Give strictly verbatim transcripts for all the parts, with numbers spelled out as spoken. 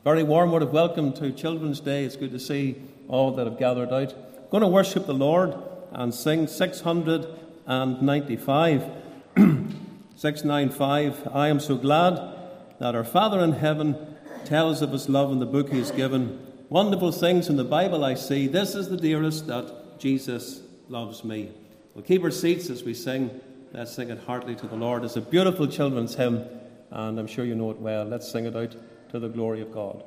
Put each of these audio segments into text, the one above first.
Very warm word of welcome to Children's Day. It's good to see all that have gathered out. I'm going to worship the Lord and sing six hundred ninety-five. six ninety-five. I am so glad that our Father in heaven tells of his love in the book he has given. Wonderful things in the Bible I see. This is the dearest, that Jesus loves me. We'll keep our seats as we sing. Let's sing it heartily to the Lord. It's a beautiful children's hymn, and I'm sure you know it well. Let's sing it out to the glory of God.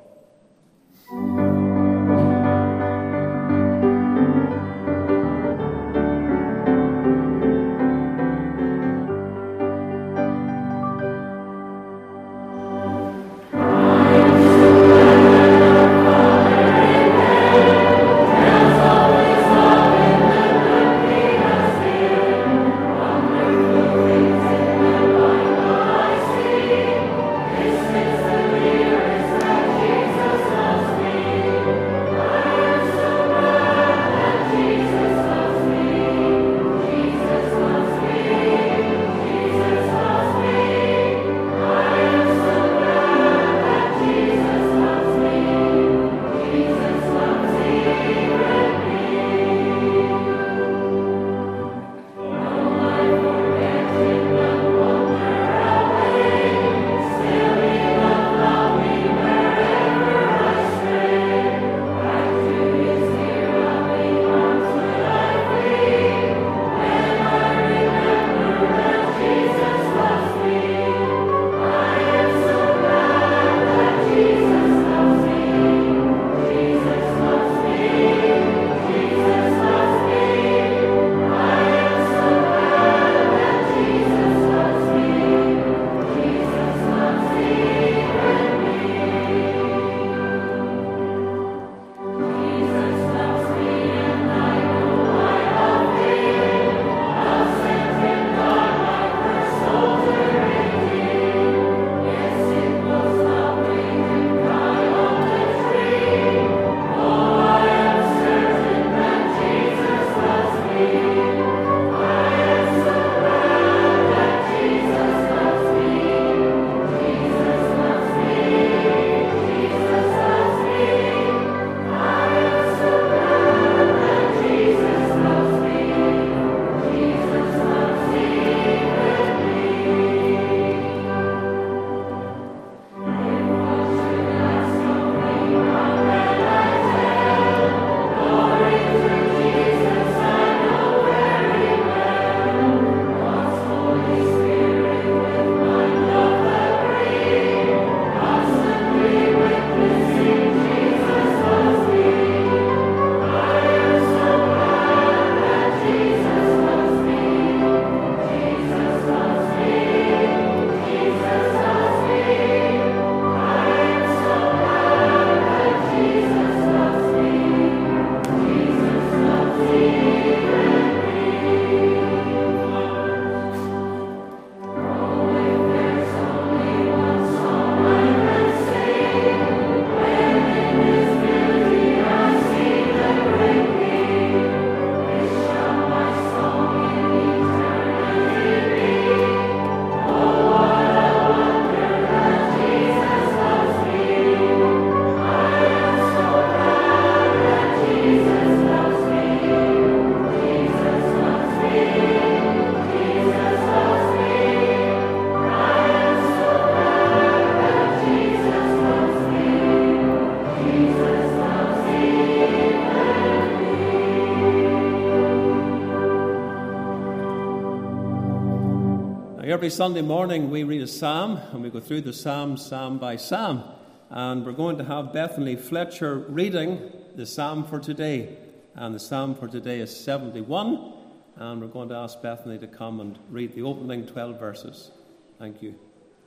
Every Sunday morning we read a psalm, and we go through the psalm, psalm by psalm. And we're going to have Bethany Fletcher reading the psalm for today. And the psalm for today is seventy-one. And we're going to ask Bethany to come and read the opening twelve verses. Thank you.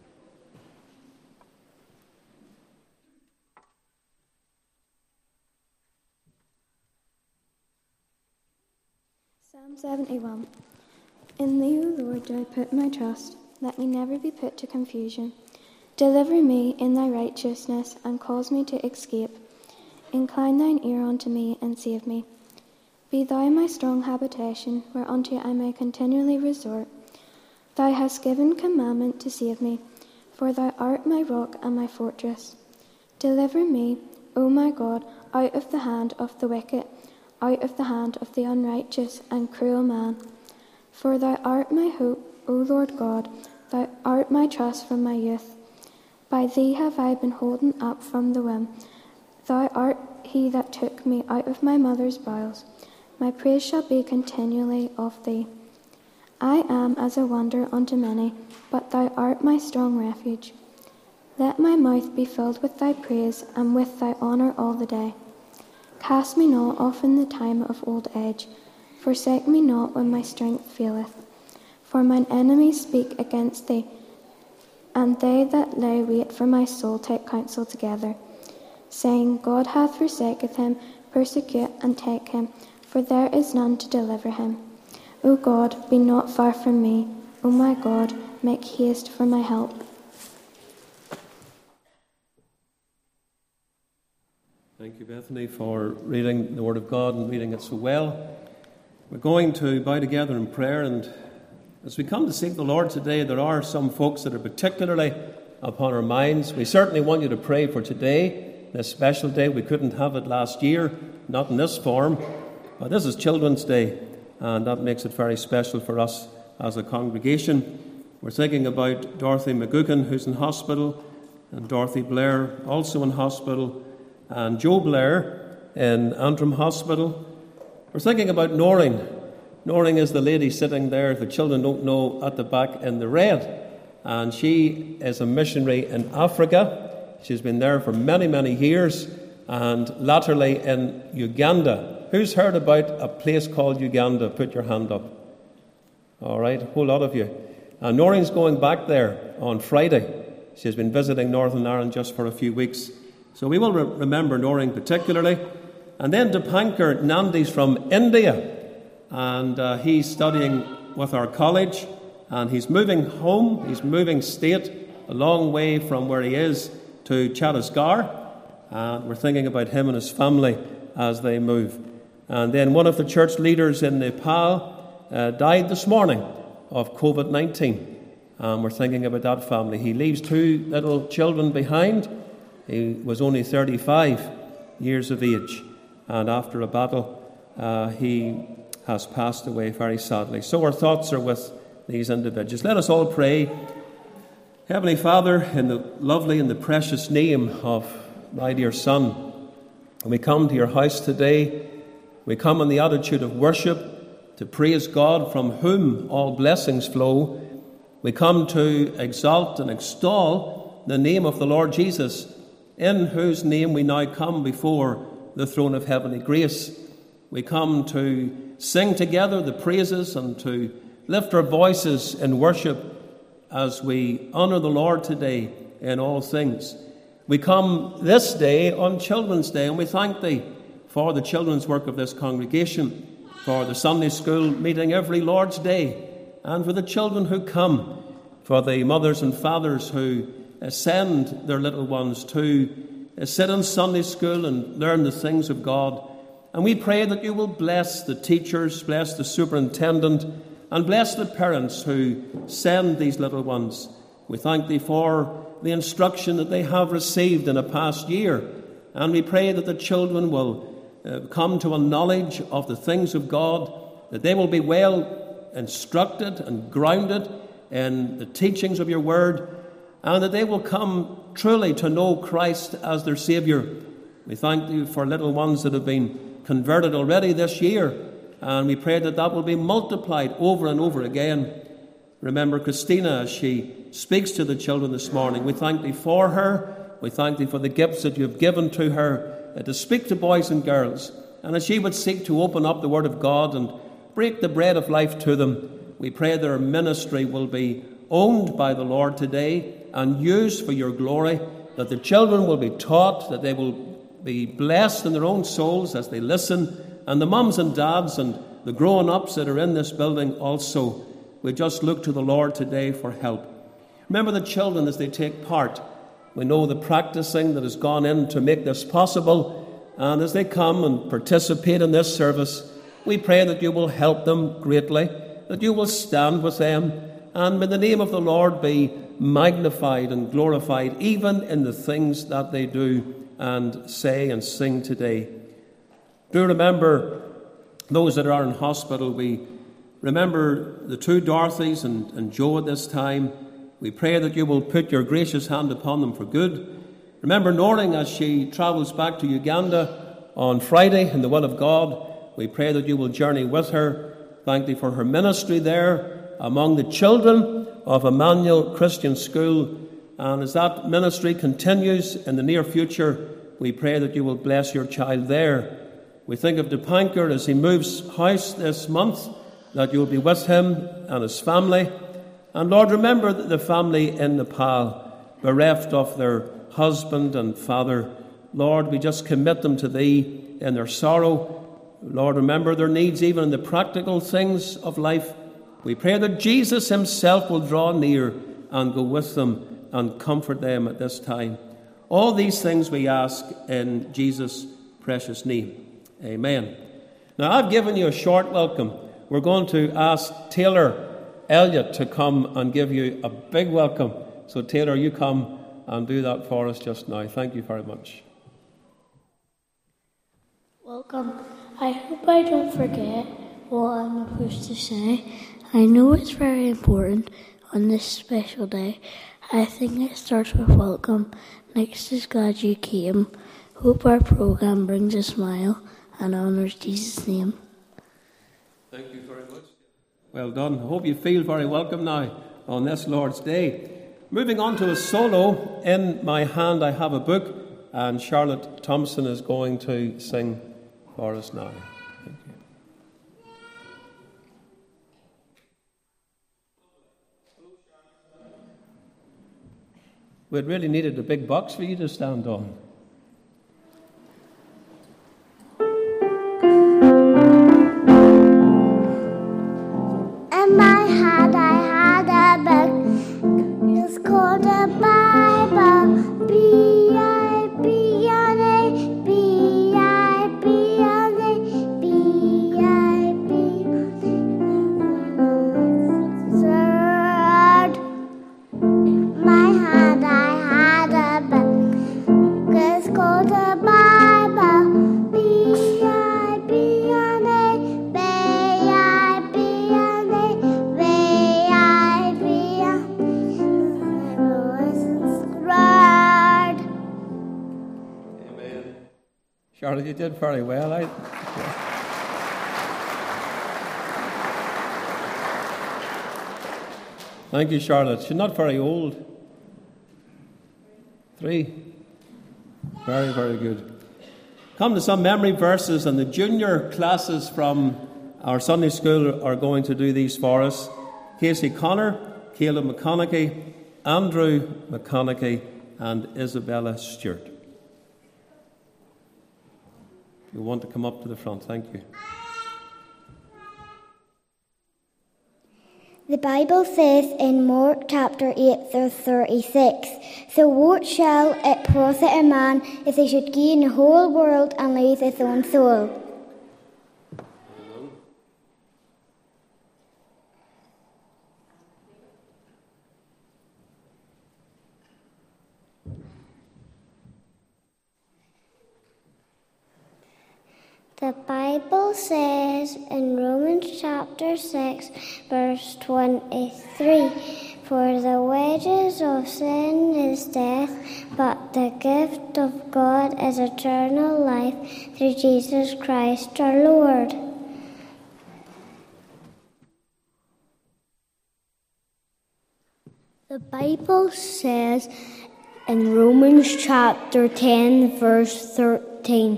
Psalm seventy-one. In thee, O Lord, do I put my trust. Let me never be put to confusion. Deliver me in thy righteousness, and cause me to escape. Incline thine ear unto me, and save me. Be thou my strong habitation, whereunto I may continually resort. Thou hast given commandment to save me, for thou art my rock and my fortress. Deliver me, O my God, out of the hand of the wicked, out of the hand of the unrighteous and cruel man. For thou art my hope, O Lord God, thou art my trust from my youth. By thee have I been holden up from the womb. Thou art he that took me out of my mother's bowels. My praise shall be continually of thee. I am as a wonder unto many, but thou art my strong refuge. Let my mouth be filled with thy praise, and with thy honour all the day. Cast me not off in the time of old age. Forsake me not when my strength faileth. For mine enemies speak against thee, and they that lay wait for my soul take counsel together, saying, God hath forsaken him, persecute and take him, for there is none to deliver him. O God, be not far from me. O my God, make haste for my help. Thank you, Bethany, for reading the Word of God and reading it so well. We're going to bow together in prayer, and as we come to seek the Lord today, there are some folks that are particularly upon our minds. We certainly want you to pray for today, this special day. We couldn't have it last year, not in this form, but this is Children's Day, and that makes it very special for us as a congregation. We're thinking about Dorothy McGuckin, who's in hospital, and Dorothy Blair, also in hospital, and Joe Blair in Antrim Hospital. We're thinking about Noreen. Noreen is the lady sitting there, if the children don't know, at the back in the red. And she is a missionary in Africa. She's been there for many, many years, and latterly in Uganda. Who's heard about a place called Uganda? Put your hand up. All right, a whole lot of you. And Noreen's going back there on Friday. She's been visiting Northern Ireland just for a few weeks. So we will re- remember Noreen particularly. And then Dipankar Nandi's from India. And uh, he's studying with our college. And he's moving home. He's moving state a long way from where he is to Chhattisgarh. And we're thinking about him and his family as they move. And then one of the church leaders in Nepal uh, died this morning of covid nineteen. And we're thinking about that family. He leaves two little children behind. He was only thirty-five years of age, and after a battle, uh, he has passed away very sadly. So our thoughts are with these individuals. Let us all pray. Heavenly Father, in the lovely and the precious name of my dear Son, we come to your house today. We come in the attitude of worship to praise God, from whom all blessings flow. We come to exalt and extol the name of the Lord Jesus, in whose name we now come before the throne of heavenly grace. We come to sing together the praises and to lift our voices in worship as we honour the Lord today in all things. We come this day on Children's Day, and we thank Thee for the children's work of this congregation, for the Sunday school meeting every Lord's Day, and for the children who come, for the mothers and fathers who send their little ones to sit in Sunday school and learn the things of God. And we pray that you will bless the teachers, bless the superintendent, and bless the parents who send these little ones. We thank Thee for the instruction that they have received in a past year. And we pray that the children will uh, come to a knowledge of the things of God, that they will be well instructed and grounded in the teachings of your word, and that they will come truly to know Christ as their Saviour. We thank you for little ones that have been converted already this year, and we pray that that will be multiplied over and over again. Remember Christina as she speaks to the children this morning. We thank Thee for her. We thank Thee for the gifts that you have given to her uh, to speak to boys and girls. And as she would seek to open up the Word of God and break the bread of life to them, we pray that her ministry will be owned by the Lord today and used for your glory, that the children will be taught, that they will be blessed in their own souls as they listen, and the mums and dads and the grown-ups that are in this building also. We just look to the Lord today for help. Remember the children as they take part. We know the practicing that has gone in to make this possible, and as they come and participate in this service, we pray that you will help them greatly, that you will stand with them, and may the name of the Lord be magnified and glorified, even in the things that they do and say and sing today. Do remember those that are in hospital. We remember the two Dorothys and, and Joe at this time. We pray that you will put your gracious hand upon them for good. Remember Norling as she travels back to Uganda on Friday in the will of God. We pray that you will journey with her. Thank thee for her ministry there among the children of Emmanuel Christian School. And as that ministry continues in the near future, we pray that you will bless your child there. We think of Dipankar as he moves house this month, that you will be with him and his family. And Lord, remember the family in Nepal, bereft of their husband and father. Lord, we just commit them to thee in their sorrow. Lord, remember their needs even in the practical things of life. We pray that Jesus himself will draw near and go with them and comfort them at this time. All these things we ask in Jesus' precious name. Amen. Now, I've given you a short welcome. We're going to ask Taylor Elliott to come and give you a big welcome. So, Taylor, you come and do that for us just now. Thank you very much. Welcome. I hope I don't forget what I'm supposed to say. I know it's very important on this special day. I think it starts with welcome. Next is glad you came. Hope our programme brings a smile and honours Jesus' name. Thank you very much. Well done. I hope you feel very welcome now on this Lord's Day. Moving on to a solo. In my hand I have a book, and Charlotte Thompson is going to sing for us now. Thank you. We'd really needed a big box for you to stand on. In my hand I had a book. It's called a Bible. B I B N A, B I B N A, B I B N A. Third. My hand I had a book. It's called a Bible. B I B N A, B I B N A, B I B N A. Amen. Charlotte, you did very well. I... Thank you, Charlotte. She's not very old. Three. Very, very good. Come to some memory verses, and the junior classes from our Sunday school are going to do these for us. Casey Connor, Caleb McConaughey, Andrew McConaughey, and Isabella Stewart. You'll want to come up to the front. Thank you. The Bible says in Mark chapter eight verse thirty-six, so what shall it profit a man if he should gain the whole world and lose his own soul? The Bible says in Romans chapter six, verse twenty-three, for the wages of sin is death, but the gift of God is eternal life through Jesus Christ our Lord. The Bible says in Romans chapter ten, verse thirteen,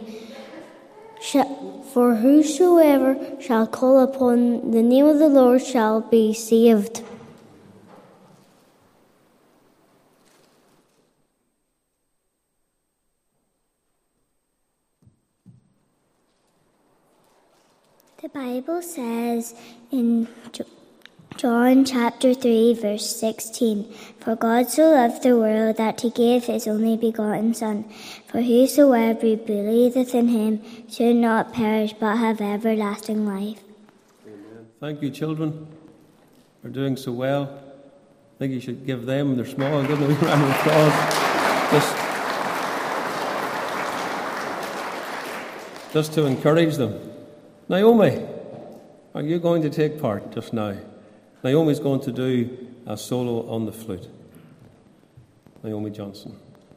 for whosoever shall call upon the name of the Lord shall be saved. The Bible says in John chapter three, verse sixteen, for God so loved the world that he gave his only begotten Son, for whosoever believeth in him should not perish but have everlasting life. Amen. Thank you, children. are doing so well. I think you should give them, they're small, give them a round of applause. Just, just to encourage them. Naomi, are you going to take part just now? Naomi's going to do a solo on the flute. Naomi Johnson.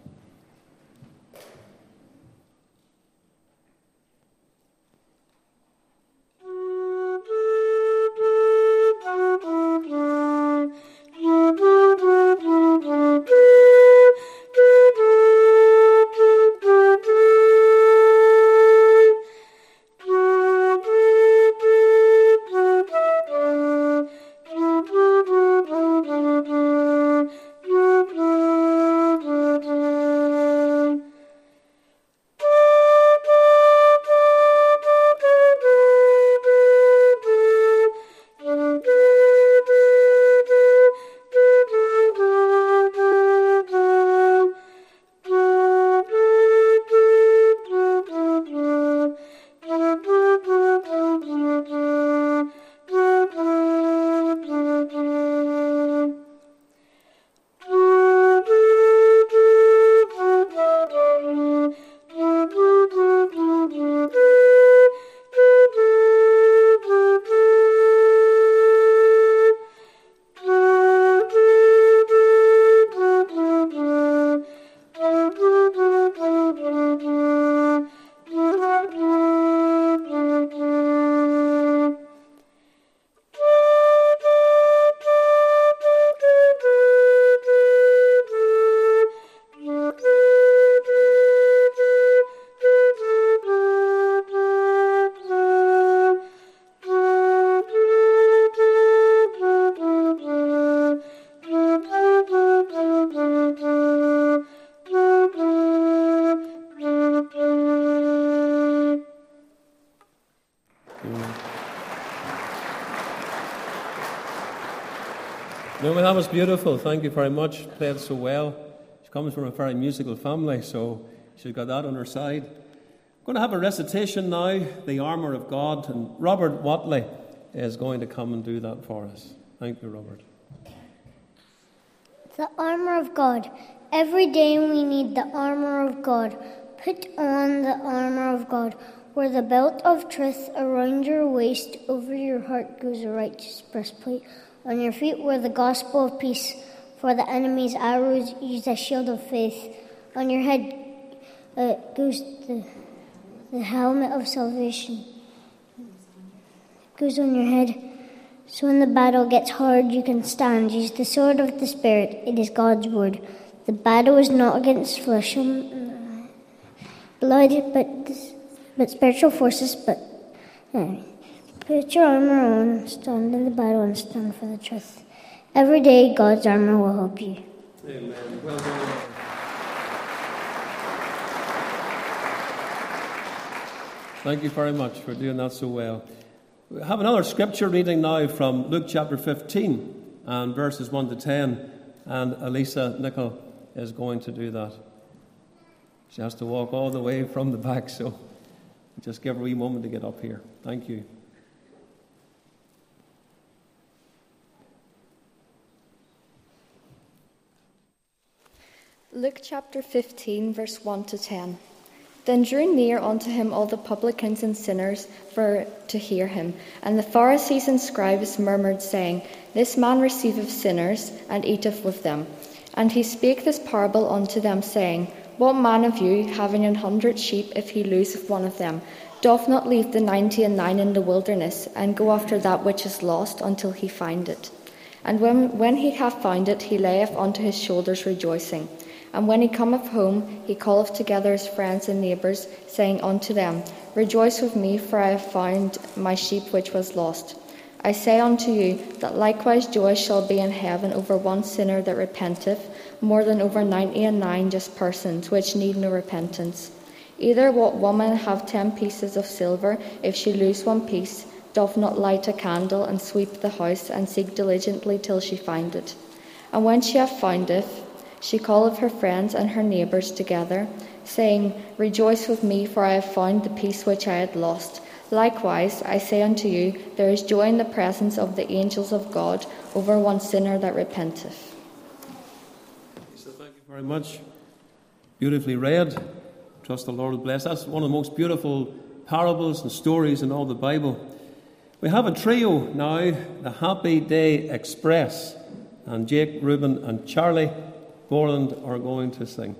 No, well, that was beautiful. Thank you very much. Played so well. She comes from a very musical family, so she's got that on her side. I'm going to have a recitation now, the Armour of God, and Robert Watley is going to come and do that for us. Thank you, Robert. The armour of God. Every day we need the armour of God. Put on the armour of God. Where the belt of truth around your waist, over your heart goes a righteous breastplate. On your feet were the gospel of peace. For the enemy's arrows, use a shield of faith. On your head uh, goes the, the helmet of salvation. It goes on your head. So when the battle gets hard, you can stand. Use the sword of the Spirit. It is God's word. The battle is not against flesh and blood, but, but spiritual forces. But uh, put your armour on, stand in the battle, and stand for the truth. Every day, God's armour will help you. Amen. Well done. Thank you very much for doing that so well. We have another scripture reading now from Luke chapter fifteen and verses one to ten, and Elisa Nichol is going to do that. She has to walk all the way from the back, so just give her a wee moment to get up here. Thank you. Luke chapter fifteen, verse one to ten. Then drew near unto him all the publicans and sinners for to hear him. And the Pharisees and scribes murmured, saying, This man receiveth sinners, and eateth with them. And he spake this parable unto them, saying, What man of you, having an hundred sheep, if he loseth one of them, doth not leave the ninety and nine in the wilderness, and go after that which is lost, until he find it? And when, when he hath found it, he layeth unto his shoulders rejoicing. And when he cometh home, he calleth together his friends and neighbours, saying unto them, Rejoice with me, for I have found my sheep which was lost. I say unto you, that likewise joy shall be in heaven over one sinner that repenteth, more than over ninety and nine just persons, which need no repentance. Either what woman have ten pieces of silver, if she lose one piece, doth not light a candle, and sweep the house, and seek diligently till she find it? And when she hath found it, she calleth her friends and her neighbours together, saying, Rejoice with me, for I have found the piece which I had lost. Likewise, I say unto you, there is joy in the presence of the angels of God over one sinner that repenteth. So thank you very much. Beautifully read. Trust the Lord will bless. That's one of the most beautiful parables and stories in all the Bible. We have a trio now, the Happy Day Express, and Jake, Reuben and Charlie Borland are going to sing.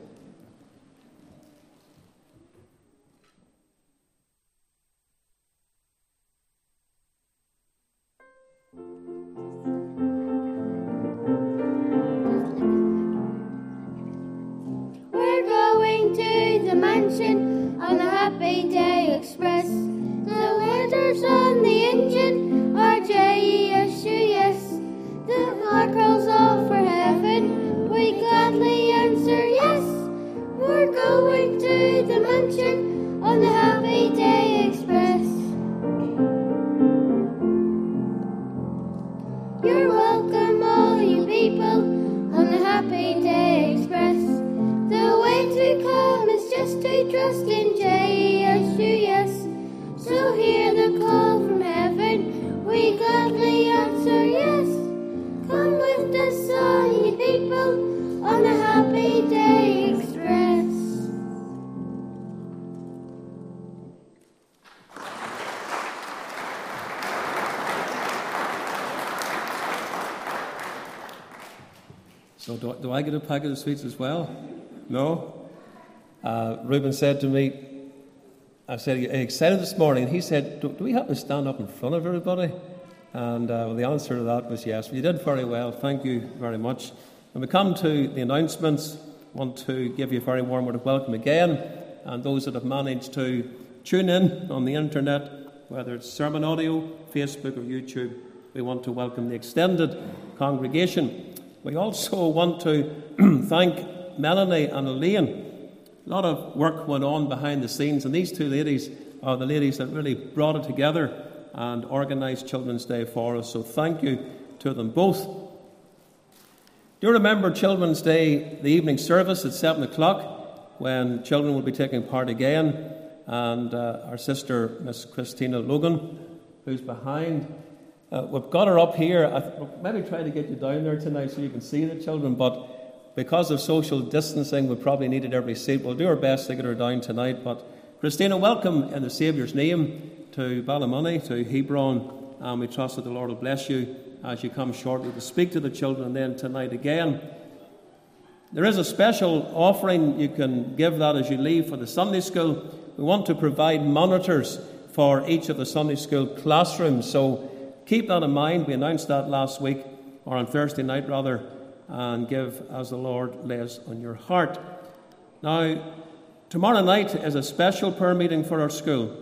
We're going to the mansion on the Happy Day Express. The letters on the engine are J E S U S. The car calls off for heaven. We gladly answer yes. We're going to the mansion on the Happy Day Express. You're welcome, all you people, on the Happy Day Express. The way to come is just to trust in J E S U S. So hear the call from heaven, we gladly answer yes. Come with us, all ye people, on the Happy Day Express. So do, do I get a packet of sweets as well? No? Uh, Reuben said to me, I said, are you excited this morning? He said, do, do we have to stand up in front of everybody? And uh, well, the answer to that was yes. Well, you did very well. Thank you very much. When we come to the announcements, I want to give you a very warm word of welcome again. And those that have managed to tune in on the internet, whether it's sermon audio, Facebook or YouTube, we want to welcome the extended congregation. We also want to thank Melanie and Elaine. A lot of work went on behind the scenes, and these two ladies are the ladies that really brought it together and organised Children's Day for us. So thank you to them both. Do you remember Children's Day, the evening service at seven o'clock, when children will be taking part again? And uh, our sister, Miss Christina Logan, who's behind, uh, we've got her up here. I th- maybe try to get you down there tonight so you can see the children, but because of social distancing, we probably needed every seat. We'll do our best to get her down tonight. But Christina, welcome in the Saviour's name to Ballymoney, to Hebron, and we trust that the Lord will bless you as you come shortly to speak to the children, and then tonight again. There is a special offering. You can give that as you leave for the Sunday school. We want to provide monitors for each of the Sunday school classrooms, so keep that in mind. We announced that last week, or on Thursday night rather, and give as the Lord lays on your heart. Now, tomorrow night is a special prayer meeting for our school.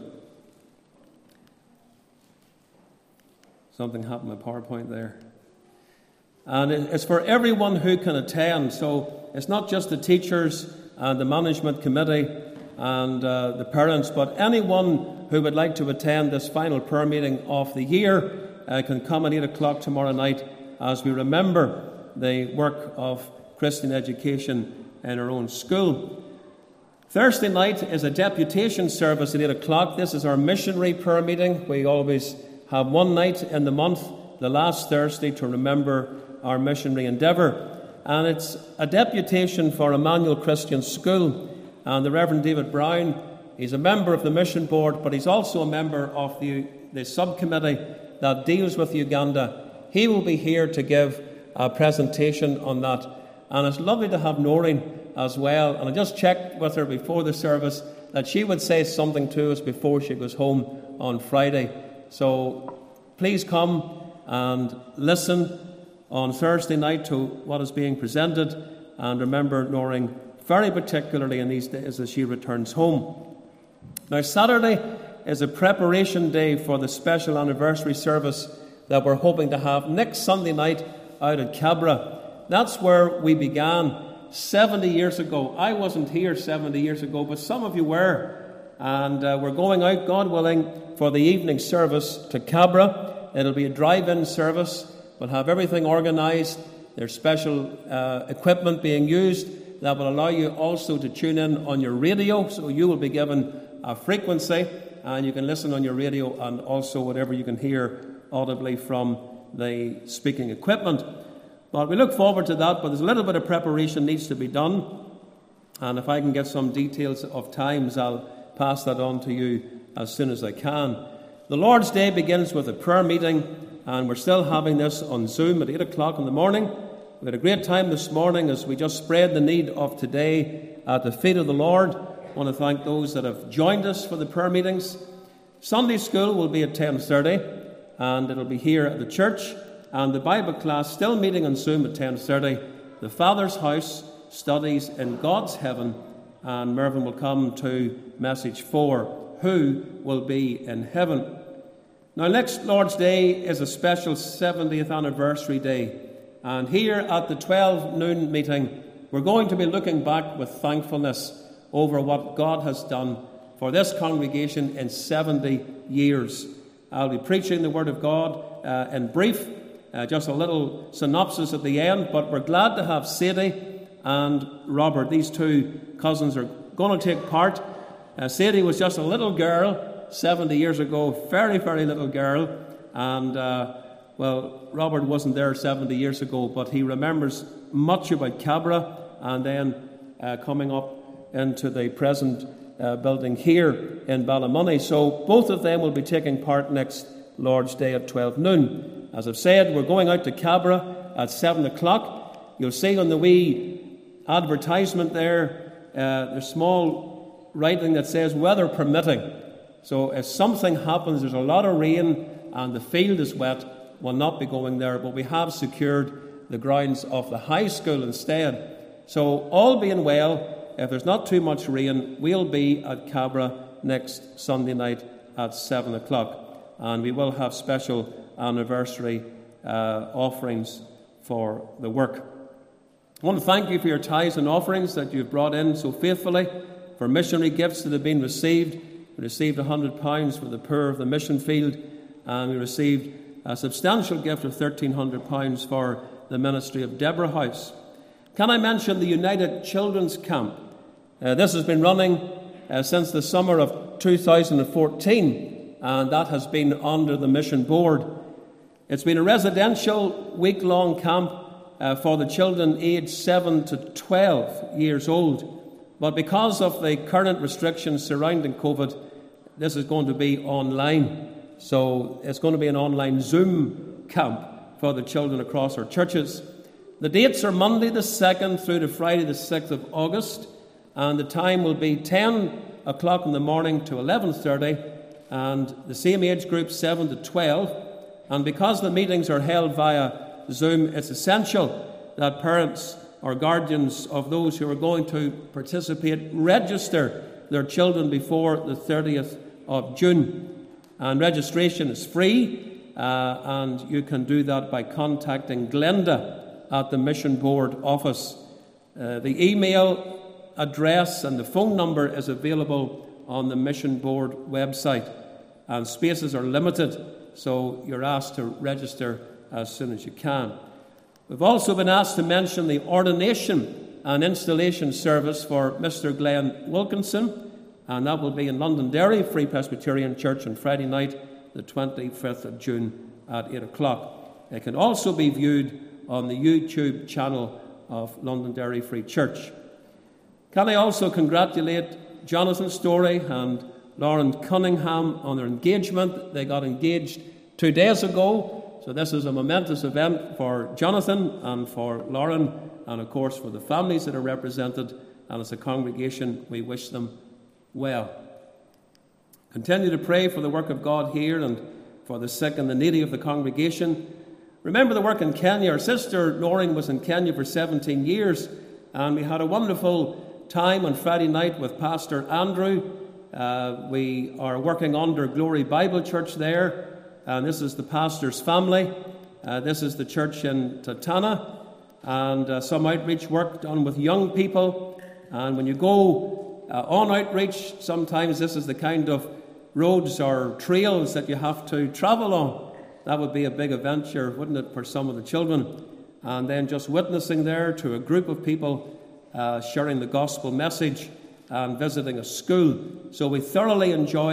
Something happened to my PowerPoint there. And it's for everyone who can attend. So it's not just the teachers and the management committee and uh, the parents, but anyone who would like to attend this final prayer meeting of the year uh, can come at eight o'clock tomorrow night as we remember the work of Christian education in our own school. Thursday night is a deputation service at eight o'clock. This is our missionary prayer meeting. We always have one night in the month, the last Thursday, to remember our missionary endeavour. And it's a deputation for Emmanuel Christian School. And the Reverend David Brown, he's a member of the mission board, but he's also a member of the, the subcommittee that deals with Uganda. He will be here to give a presentation on that. And it's lovely to have Noreen as well. And I just checked with her before the service that she would say something to us before she goes home on Friday. So please come and listen on Thursday night to what is being presented. And remember Noreen very particularly in these days as she returns home. Now, Saturday is a preparation day for the special anniversary service that we're hoping to have next Sunday night out at Cabra. That's where we began seventy years ago. I wasn't here seventy years ago, but some of you were. And uh, we're going out, God willing, for the evening service to Cabra. It'll be a drive-in service. We'll have everything organised. There's special uh, equipment being used that will allow you also to tune in on your radio, so you will be given a frequency. and you can listen on your radio and also whatever you can hear audibly from the speaking equipment. But we look forward to that, but there's a little bit of preparation needs to be done. And if I can get some details of times, I'll pass that on to you as soon as I can. The Lord's Day begins with a prayer meeting, and we're still having this on Zoom at eight o'clock in the morning. We had a great time this morning as we just spread the need of today at the feet of the Lord. I want to thank those that have joined us for the prayer meetings. Sunday school will be at ten thirty, and it'll be here at the church. And the Bible class still meeting on Zoom at ten thirty. The Father's House studies in God's heaven, and Mervyn will come to message four, who will be in heaven. Now, next Lord's Day is a special seventieth anniversary day, and here at the twelve noon meeting, we're going to be looking back with thankfulness over what God has done for this congregation in seventy years. I'll be preaching the Word of God uh, in brief, uh, just a little synopsis at the end, but we're glad to have Sadie and Robert. These two cousins are going to take part. Uh, Sadie was just a little girl seventy years ago, very, very little girl, and uh, well, Robert wasn't there seventy years ago, but he remembers much about Cabra, and then uh, coming up into the present uh, building here in Ballymoney. So both of them will be taking part next Lord's Day at twelve noon. As I've said, we're going out to Cabra at seven o'clock. You'll see on the wee advertisement there, uh, there's small writing that says weather permitting. So if something happens, there's a lot of rain and the field is wet, we'll not be going there, but we have secured the grounds of the high school instead. So all being well, if there's not too much rain, we'll be at Cabra next Sunday night at seven o'clock. And we will have special anniversary uh, offerings for the work. I want to thank you for your tithes and offerings that you've brought in so faithfully, for missionary gifts that have been received. We received one hundred pounds for the poor of the mission field, and we received a substantial gift of thirteen hundred pounds for the ministry of Deborah House. Can I mention the United Children's Camp? Uh, this has been running uh, since the summer of two thousand fourteen, and that has been under the mission board. It's been a residential week-long camp uh, for the children aged seven to twelve years old. But because of the current restrictions surrounding COVID, this is going to be online. So it's going to be an online Zoom camp for the children across our churches. The dates are Monday the second through to Friday the sixth of August, and the time will be ten o'clock in the morning to eleven thirty, and the same age group seven to twelve. And because the meetings are held via Zoom, it's essential that parents or guardians of those who are going to participate register their children before the thirtieth of June. And registration is free, uh, and you can do that by contacting Glenda at the Mission Board office. Uh, the email address and the phone number is available on the Mission Board website, and spaces are limited, so you're asked to register as soon as you can. We've also been asked to mention the ordination and installation service for Mister Glenn Wilkinson, and that will be in Londonderry Free Presbyterian Church on Friday night, the twenty-fifth of June at eight o'clock. It can also be viewed on the YouTube channel of Londonderry Free Church. Can I also congratulate Jonathan Story and Lauren Cunningham on their engagement? They got engaged two days ago. So this is a momentous event for Jonathan and for Lauren, and of course for the families that are represented, and as a congregation we wish them well. Continue to pray for the work of God here and for the sick and the needy of the congregation. Remember the work in Kenya. Our sister Noreen was in Kenya for seventeen years, and we had a wonderful time on Friday night with Pastor Andrew. Uh, we are working under Glory Bible Church there. And this is the pastor's family. Uh, this is the church in Tatana. And uh, some outreach work done with young people. And when you go uh, on outreach, sometimes this is the kind of roads or trails that you have to travel on. That would be a big adventure, wouldn't it, for some of the children? And then just witnessing there to a group of people, uh, sharing the gospel message and visiting a school. So we thoroughly enjoyed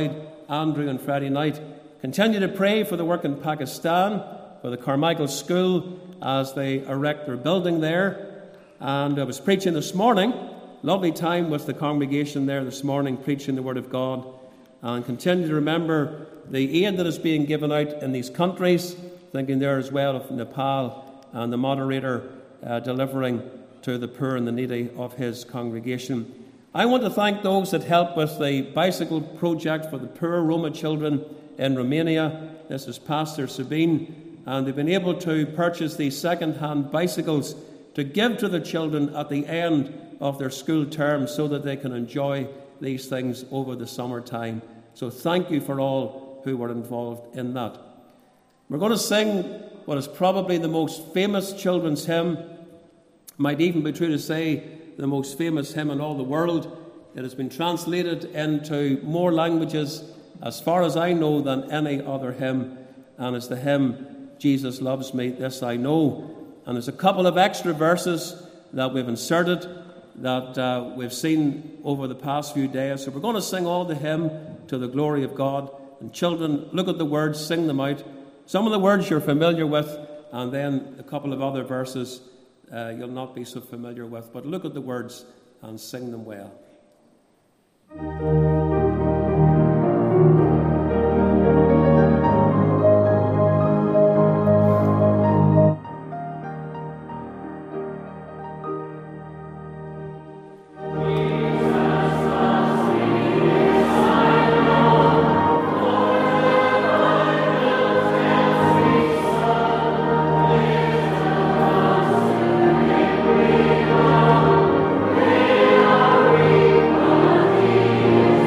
Andrew on Friday night. Continue to pray for the work in Pakistan, for the Carmichael School as they erect their building there. And I was preaching this morning, lovely time with the congregation there this morning, preaching the Word of God. And continue to remember the aid that is being given out in these countries, thinking there as well of Nepal and the moderator uh, delivering to the poor and the needy of his congregation. I want to thank those that helped with the bicycle project for the poor Roma children in Romania. This is Pastor Sabine, and they've been able to purchase these second-hand bicycles to give to the children at the end of their school term so that they can enjoy these things over the summertime. So thank you for all who were involved in that. We're going to sing what is probably the most famous children's hymn. Might even be true to say the most famous hymn in all the world. It has been translated into more languages, as far as I know, than any other hymn, and it's the hymn, Jesus Loves Me, This I Know. And there's a couple of extra verses that we've inserted that uh, we've seen over the past few days. So we're going to sing all the hymn to the glory of God. And children, look at the words, sing them out. Some of the words you're familiar with, and then a couple of other verses uh, you'll not be so familiar with. But look at the words and sing them well. Thank you.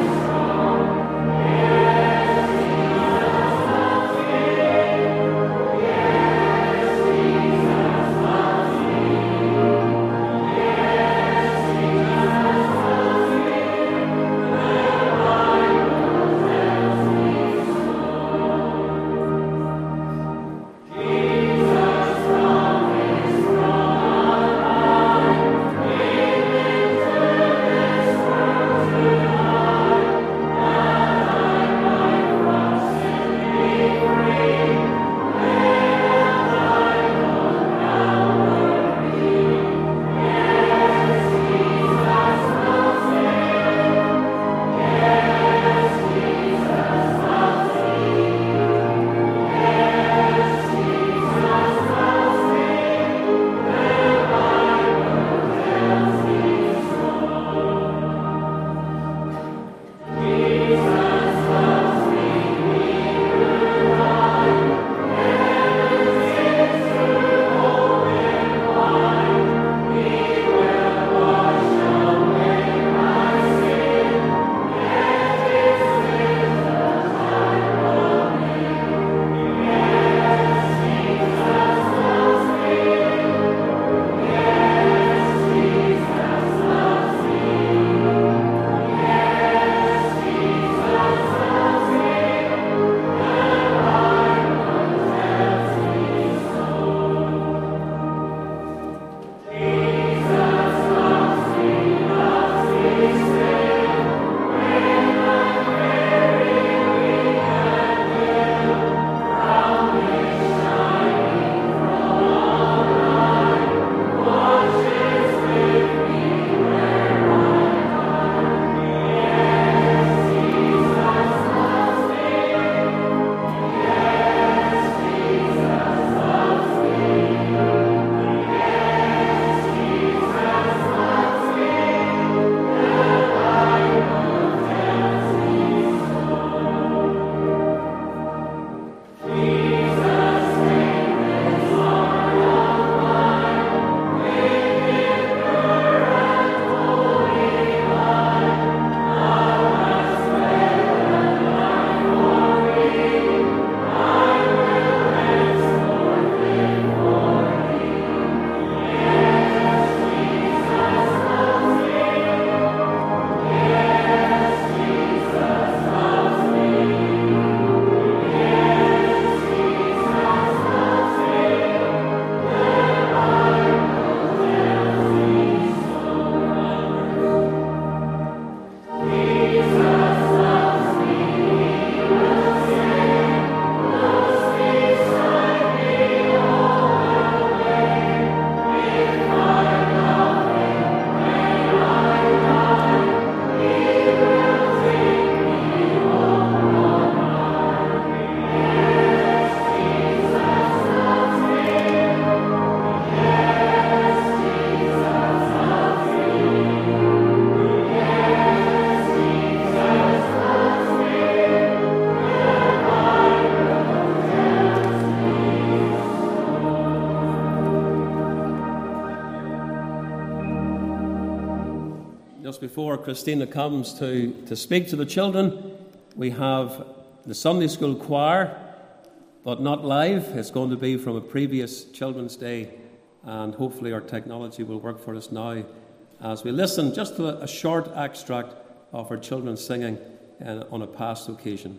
before Christina comes to, to speak to the children, we have the Sunday School choir, but not live. It's going to be from a previous Children's Day, and hopefully our technology will work for us now as we listen just to a, a short extract of our children singing uh, on a past occasion.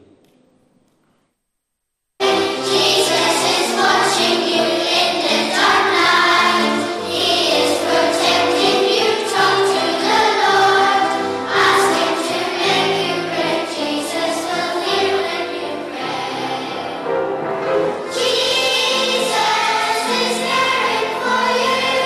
Jesus is watching you in the dark night. He is protecting you. Talk to the Lord. Ask Him to make you great. Jesus will hear when you pray. Jesus is caring for you.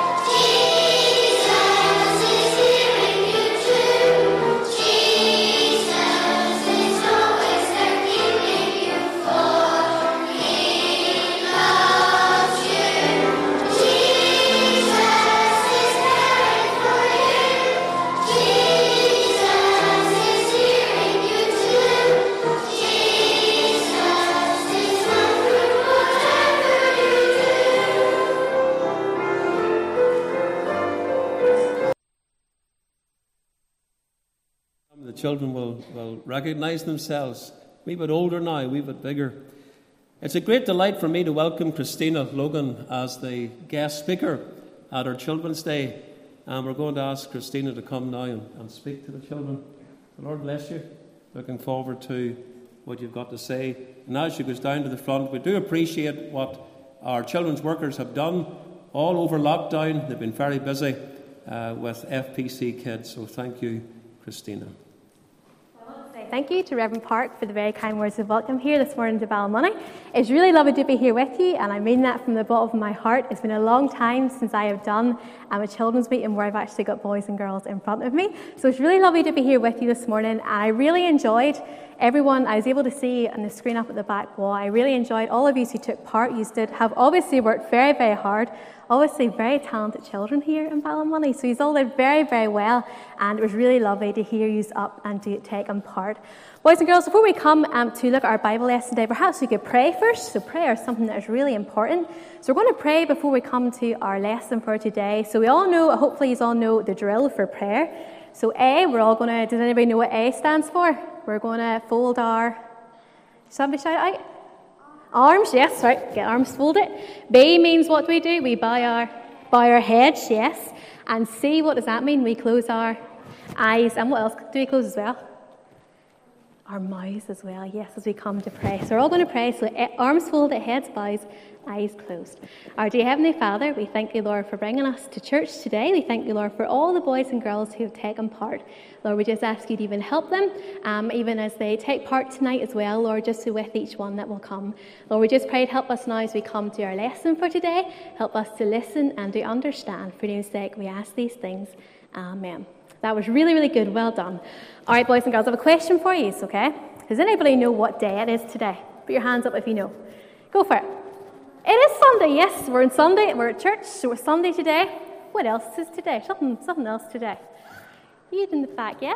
Jesus is hearing you too. Jesus is always there keeping you for. He loves you. Jesus is caring for you. Jesus is hearing you too. Jesus is comfort whatever you do. Some of the children will, will recognise themselves. A wee bit older now, a wee bit bigger. It's a great delight for me to welcome Christina Logan as the guest speaker at our Children's Day. And we're going to ask Christina to come now and, and speak to the children. The Lord bless you. Looking forward to what you've got to say. And as she goes down to the front, we do appreciate what our children's workers have done all over lockdown. They've been very busy uh, with F P C kids. So thank you, Christina. Thank you to Reverend Park for the very kind words of welcome here this morning to Ballymoney. It's really lovely to be here with you, and I mean that from the bottom of my heart. It's been a long time since I have done um, a children's meeting where I've actually got boys and girls in front of me. So it's really lovely to be here with you this morning, and I really enjoyed everyone I was able to see on the screen up at the back wall. I really enjoyed all of you who took part. You did have obviously worked very, very hard. Obviously very talented children here in Ballymoney, so you all did very, very well, and it was really lovely to hear you up and to take on part. Boys and girls, before we come um, to look at our Bible lesson today, perhaps we could pray first. So prayer is something that is really important. So we're going to pray before we come to our lesson for today. So we all know, hopefully you all know the drill for prayer. So A, we're all going to, does anybody know what A stands for? We're going to fold our, somebody shout out? Arms, yes, right, get arms folded. B means what do we do? We bow our, bow our heads, yes. And C, what does that mean? We close our eyes. And what else do we close as well? Our mouths as well, yes, as we come to pray. So we're all going to pray, so arms folded, heads bowed, eyes closed. Our dear Heavenly Father, we thank you, Lord, for bringing us to church today. We thank you, Lord, for all the boys and girls who have taken part. Lord, we just ask you to even help them, um, even as they take part tonight as well, Lord, just so with each one that will come. Lord, we just pray to help us now as we come to our lesson for today. Help us to listen and to understand. For your name's sake, we ask these things. Amen. That was really, really good. Well done. All right, boys and girls, I have a question for you, okay? Does anybody know what day it is today? Put your hands up if you know. Go for it. It is Sunday, yes. We're in Sunday. We're at church, so we're Sunday today. What else is today? Something, something else today. You in the back, yeah?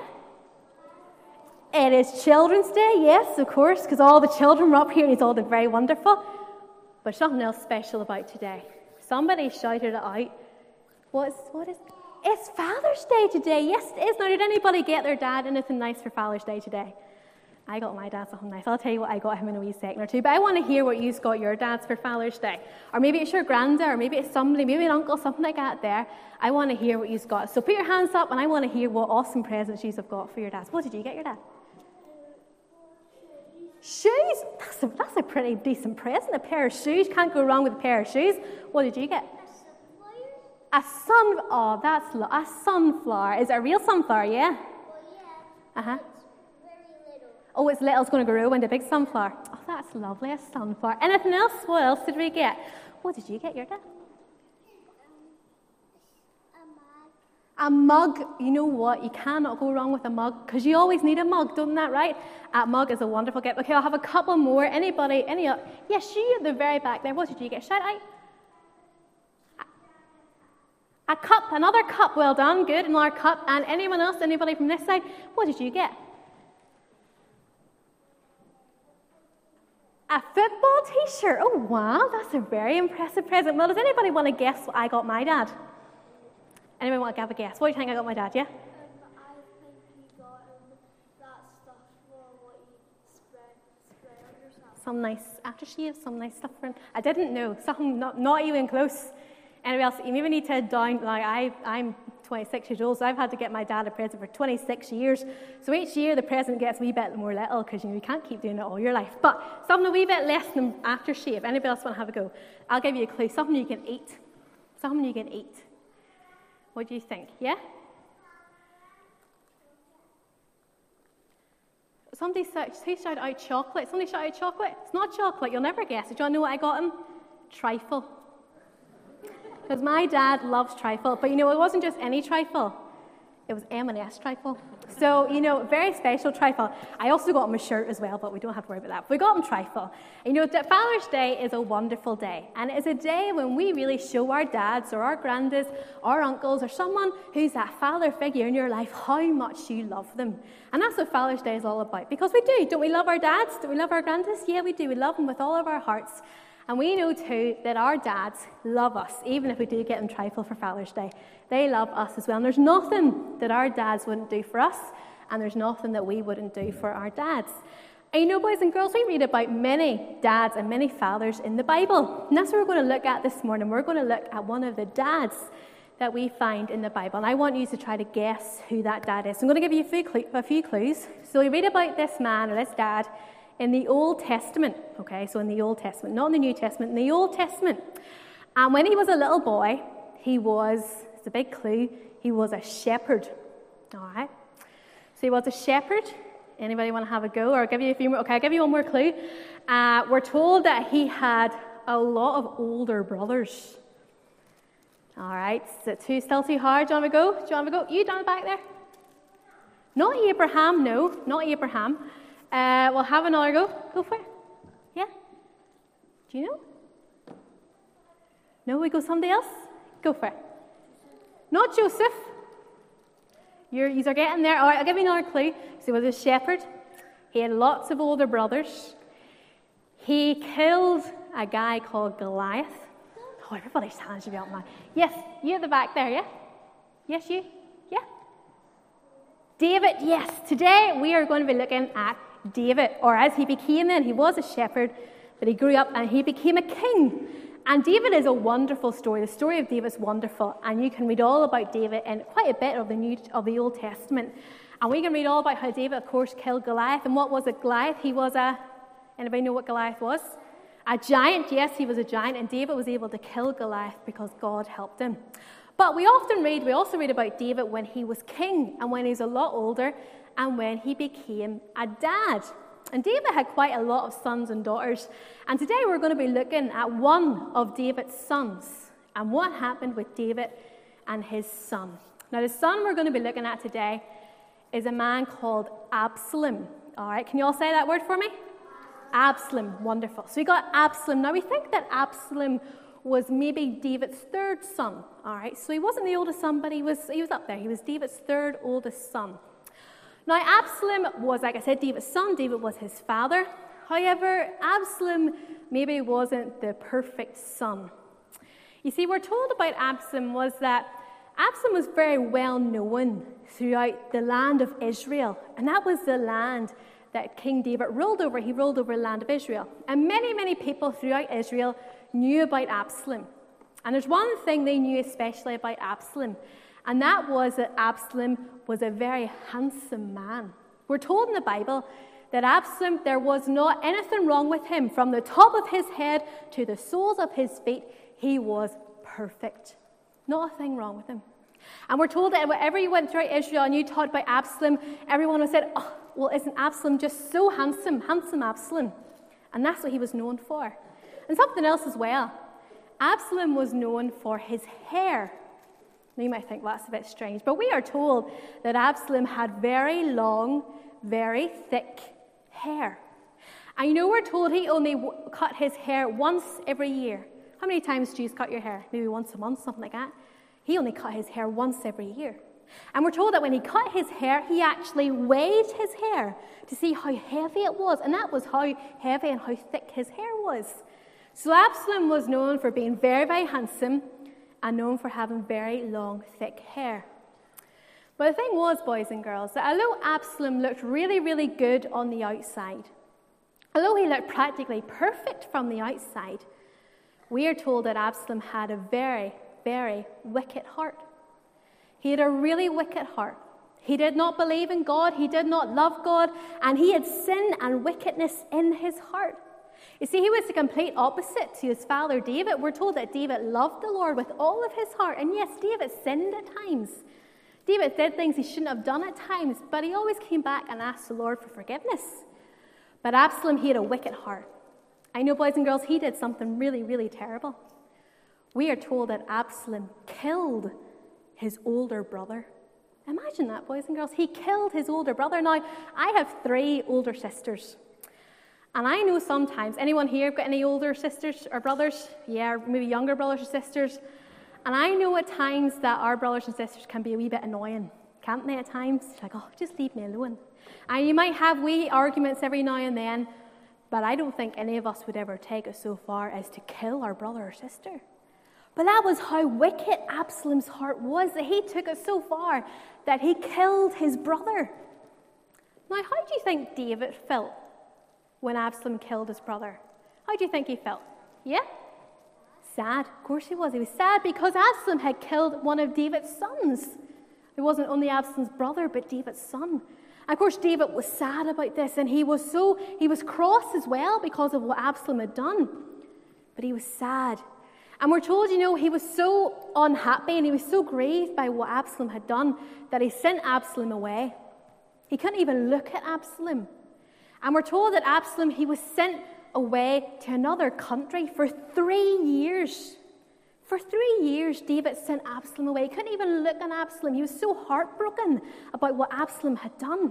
It is Children's Day, yes, of course, because all the children were up here and it's all been very wonderful. But something else special about today. Somebody shouted it out. What's, what is It's Father's Day today. Yes, it is. Now, did anybody get their dad anything nice for Father's Day today? I got my dad something nice. I'll tell you what I got him in a wee second or two. But I want to hear what you got your dads for Father's Day. Or maybe it's your granddad, or maybe it's somebody, maybe an uncle, something like that there. I want to hear what you've got. So put your hands up, and I want to hear what awesome presents you have got for your dads. What did you get your dad? Shoes? That's a, that's a pretty decent present. A pair of shoes. Can't go wrong with a pair of shoes. What did you get? A sun, oh, that's lo- a sunflower. Is it a real sunflower? Yeah. Well, yeah. Uh huh. It's very little. Oh, it's little. It's going to grow into a big sunflower. Oh, that's lovely. A sunflower. Anything else? What else did we get? What did you get your dad? Um, a mug. A mug. You know what? You cannot go wrong with a mug because you always need a mug, don't that right? A mug is a wonderful gift. Okay, I'll have a couple more. Anybody? Any? Uh, yes, you at the very back there. What did you get? Shout out. A cup, another cup, well done, good, another cup. And anyone else, anybody from this side, what did you get? A football t-shirt, oh wow, that's a very impressive present. Well, does anybody want to guess what I got my dad? Anyone want to have a guess? What do you think I got my dad, yeah? Um, I some nice aftershave, some nice stuff for him? I didn't know. Something not, not even close. Anybody else? You maybe need to down, like I, I'm twenty-six years old, so I've had to get my dad a present for twenty-six years. So each year the present gets a wee bit more little, because you know, you can't keep doing it all your life. But something a wee bit less than aftershave. Anybody else want to have a go? I'll give you a clue. Something you can eat. Something you can eat. What do you think? Yeah? Somebody said, who shouted out chocolate? Somebody shouted out chocolate. It's not chocolate. You'll never guess. Did you want to know what I got him? Trifle. Because my dad loves trifle. But, you know, it wasn't just any trifle. It was M and S trifle. So, you know, very special trifle. I also got him a shirt as well, but we don't have to worry about that. But we got him trifle. And, you know, Father's Day is a wonderful day. And it is a day when we really show our dads or our granddads, our uncles, or someone who's that father figure in your life how much you love them. And that's what Father's Day is all about. Because we do. Don't we love our dads? Do we love our granddads? Yeah, we do. We love them with all of our hearts. And we know, too, that our dads love us, even if we do get them trifle for Father's Day. They love us as well. And there's nothing that our dads wouldn't do for us, and there's nothing that we wouldn't do for our dads. And you know, boys and girls, we read about many dads and many fathers in the Bible. And that's what we're going to look at this morning. We're going to look at one of the dads that we find in the Bible. And I want you to try to guess who that dad is. So I'm going to give you a few, clu- a few clues. So we read about this man or this dad in the Old Testament, okay, so in the Old Testament, not in the New Testament, in the Old Testament. And when he was a little boy, he was, it's a big clue, he was a shepherd, all right? So he was a shepherd. Anybody want to have a go? Or I'll give you a few more, okay, I'll give you one more clue. Uh, we're told that he had a lot of older brothers. All right, is it too, still too hard? Do you want to go? Do you want to go? You down the back there? Not Abraham, no, not Abraham. Uh, we'll have another go. Go for it. Yeah? Do you know? No, we go somebody else? Go for it. Not Joseph. You're, you're getting there. All right, I'll give you another clue. So he was a shepherd. He had lots of older brothers. He killed a guy called Goliath. Oh, everybody's hands should be up, man. Yes, you at the back there, yeah? Yes, you? Yeah? David, yes. Today we are going to be looking at David, or as he became then, he was a shepherd, but he grew up and he became a king. And David is a wonderful story. The story of David is wonderful, and you can read all about David in quite a bit of the New of the Old Testament. And we can read all about how David, of course, killed Goliath. And what was a Goliath? He was a, anybody know what Goliath was? A giant. Yes, he was a giant, and David was able to kill Goliath because God helped him. But we often read, we also read about David when he was king, and when he was a lot older, and when he became a dad. And David had quite a lot of sons and daughters. And today we're going to be looking at one of David's sons and what happened with David and his son. Now, the son we're going to be looking at today is a man called Absalom. All right, can you all say that word for me? Absalom, wonderful. So we got Absalom. Now, we think that Absalom was maybe David's third son. All right, so he wasn't the oldest son, but he was, he was up there. He was David's third oldest son. Now, Absalom was, like I said, David's son. David was his father. However, Absalom maybe wasn't the perfect son. You see, we're told about Absalom was that Absalom was very well known throughout the land of Israel. And that was the land that King David ruled over. He ruled over the land of Israel. And many, many people throughout Israel knew about Absalom. And there's one thing they knew especially about Absalom. And that was that Absalom was a very handsome man. We're told in the Bible that Absalom, there was not anything wrong with him. From the top of his head to the soles of his feet, he was perfect. Not a thing wrong with him. And we're told that wherever you went throughout Israel and you talked about Absalom, everyone would say, oh, well, isn't Absalom just so handsome? Handsome Absalom. And that's what he was known for. And something else as well. Absalom was known for his hair. Now, you might think, well, that's a bit strange. But we are told that Absalom had very long, very thick hair. And you know, we're told he only w- cut his hair once every year. How many times do you cut your hair? Maybe once a month, something like that. He only cut his hair once every year. And we're told that when he cut his hair, he actually weighed his hair to see how heavy it was. And that was how heavy and how thick his hair was. So Absalom was known for being very, very handsome and known for having very long, thick hair. But the thing was, boys and girls, that although Absalom looked really, really good on the outside, Although he looked practically perfect from the outside, we are told that Absalom had a very, very wicked heart. He had a really wicked heart. He did not believe in God, he did not love God, and he had sin and wickedness in his heart. You see, he was the complete opposite to his father David. We're told that David loved the Lord with all of his heart, and yes, David sinned at times. David did things he shouldn't have done at times, but he always came back and asked the Lord for forgiveness. But Absalom, he had a wicked heart. I know, boys and girls, he did something really, really terrible. We are told that Absalom killed his older brother. Imagine that, boys and girls. He killed his older brother. Now, I have three older sisters. And I know sometimes, anyone here got any older sisters or brothers? Yeah, or maybe younger brothers or sisters. And I know at times that our brothers and sisters can be a wee bit annoying, can't they, at times? Like, oh, just leave me alone. And you might have wee arguments every now and then, but I don't think any of us would ever take it so far as to kill our brother or sister. But that was how wicked Absalom's heart was, that he took it so far that he killed his brother. Now, how do you think David felt when Absalom killed his brother? How do you think he felt? Yeah? Sad. Of course he was. He was sad because Absalom had killed one of David's sons. It wasn't only Absalom's brother, but David's son. And of course, David was sad about this, and he was so, he was cross as well because of what Absalom had done. But he was sad. And we're told, you know, he was so unhappy and he was so grieved by what Absalom had done that he sent Absalom away. He couldn't even look at Absalom. And we're told that Absalom, he was sent away to another country for three years. For three years, David sent Absalom away. He couldn't even look at Absalom. He was so heartbroken about what Absalom had done.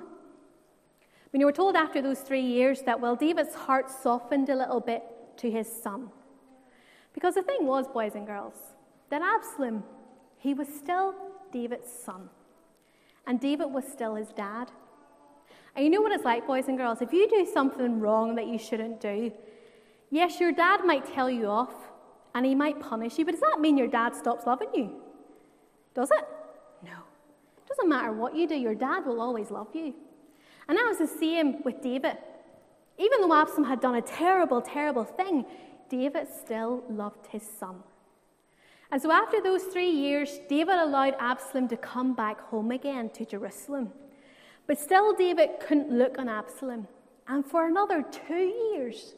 We were told after those three years that, well, David's heart softened a little bit to his son. Because the thing was, boys and girls, that Absalom, he was still David's son. And David was still his dad. And you know what it's like, boys and girls? If you do something wrong that you shouldn't do, yes, your dad might tell you off and he might punish you, but does that mean your dad stops loving you? Does it? No. It doesn't matter what you do, your dad will always love you. And that was the same with David. Even though Absalom had done a terrible, terrible thing, David still loved his son. And so after those three years, David allowed Absalom to come back home again to Jerusalem. But still, David couldn't look on Absalom. And for another two years,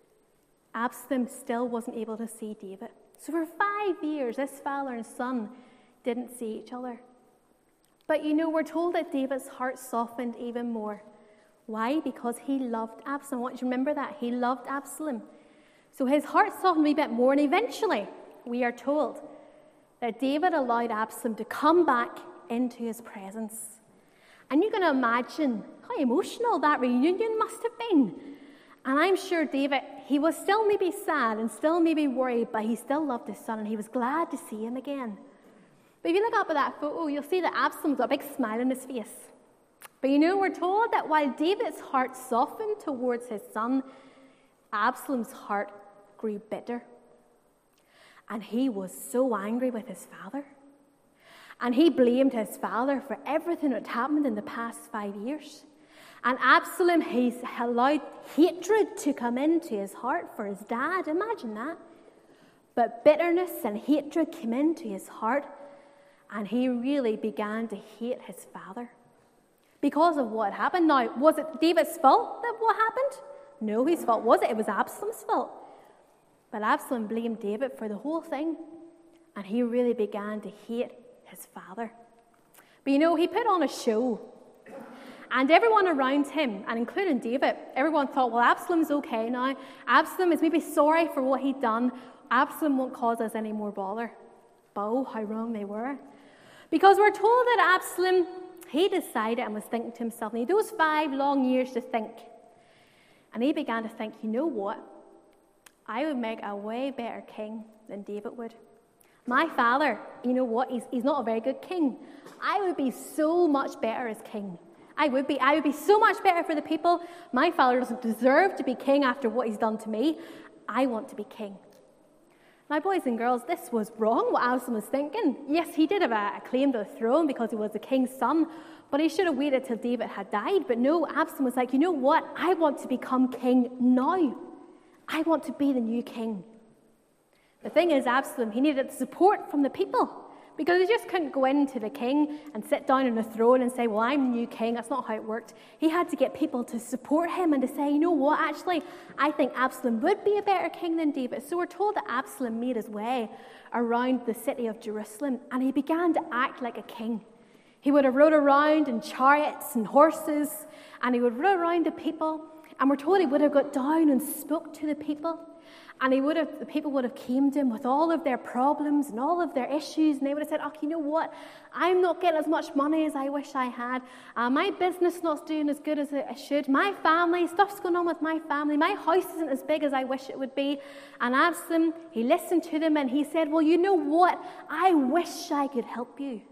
Absalom still wasn't able to see David. So for five years, this father and son didn't see each other. But you know, we're told that David's heart softened even more. Why? Because he loved Absalom. I want you to remember that. He loved Absalom. So his heart softened a wee bit more, and eventually, we are told that David allowed Absalom to come back into his presence. And you can imagine how emotional that reunion must have been. And I'm sure David, he was still maybe sad and still maybe worried, but he still loved his son and he was glad to see him again. But if you look up at that photo, you'll see that Absalom's got a big smile on his face. But you know, we're told that while David's heart softened towards his son, Absalom's heart grew bitter. And he was so angry with his father. And he blamed his father for everything that happened in the past five years. And Absalom, he's allowed hatred to come into his heart for his dad. Imagine that. But bitterness and hatred came into his heart, and he really began to hate his father because of what happened. Now, was it David's fault that what happened? No, his fault was it? It was Absalom's fault. But Absalom blamed David for the whole thing, and he really began to hate his father. But you know, he put on a show. And everyone around him, and including David, everyone thought, well, Absalom's okay now. Absalom is maybe sorry for what he'd done. Absalom won't cause us any more bother. But oh, how wrong they were. Because we're told that Absalom, he decided and was thinking to himself, and he had those five long years to think. And he began to think, you know what? I would make a way better king than David would. My father, you know what? He's, he's not a very good king. I would be so much better as king. I would be. I would be so much better for the people. My father doesn't deserve to be king after what he's done to me. I want to be king. Now, boys and girls, this was wrong, what Absalom was thinking. Yes, he did have a, a claim to the throne because he was the king's son. But he should have waited till David had died. But no, Absalom was like, you know what? I want to become king now. I want to be the new king. The thing is, Absalom, he needed support from the people, because he just couldn't go into the king and sit down on a throne and say, well, I'm the new king. That's not how it worked. He had to get people to support him and to say, you know what, actually, I think Absalom would be a better king than David. So we're told that Absalom made his way around the city of Jerusalem, and he began to act like a king. He would have rode around in chariots and horses, and he would rode around the people, and we're told he would have got down and spoke to the people. And he would have, the people would have came to him with all of their problems and all of their issues, and they would have said, oh, you know what? I'm not getting as much money as I wish I had. Uh, my business not doing as good as it should. My family, stuff's going on with my family. My house isn't as big as I wish it would be. And Absalom, he listened to them, and he said, well, you know what? I wish I could help you.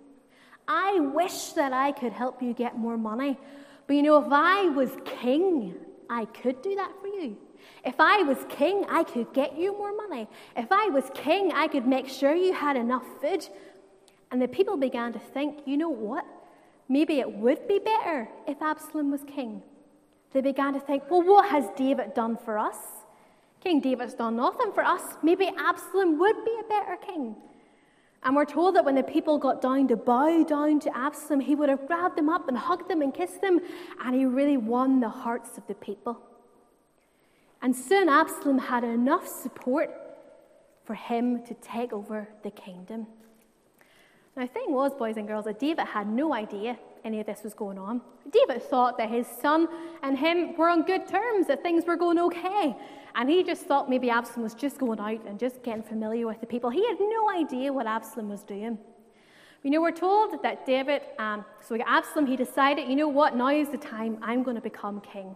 I wish that I could help you get more money. But you know, if I was king, I could do that for you. If I was king, I could get you more money. If I was king, I could make sure you had enough food. And the people began to think, you know what? Maybe it would be better if Absalom was king. They began to think, well, what has David done for us? King David's done nothing for us. Maybe Absalom would be a better king. And we're told that when the people got down to bow down to Absalom, he would have grabbed them up and hugged them and kissed them, and he really won the hearts of the people. And soon Absalom had enough support for him to take over the kingdom. Now, the thing was, boys and girls, that David had no idea any of this was going on. David thought that his son and him were on good terms, that things were going okay. And he just thought maybe Absalom was just going out and just getting familiar with the people. He had no idea what Absalom was doing. You know, we're told that David, um, so we got Absalom, he decided, you know what, now is the time I'm going to become king.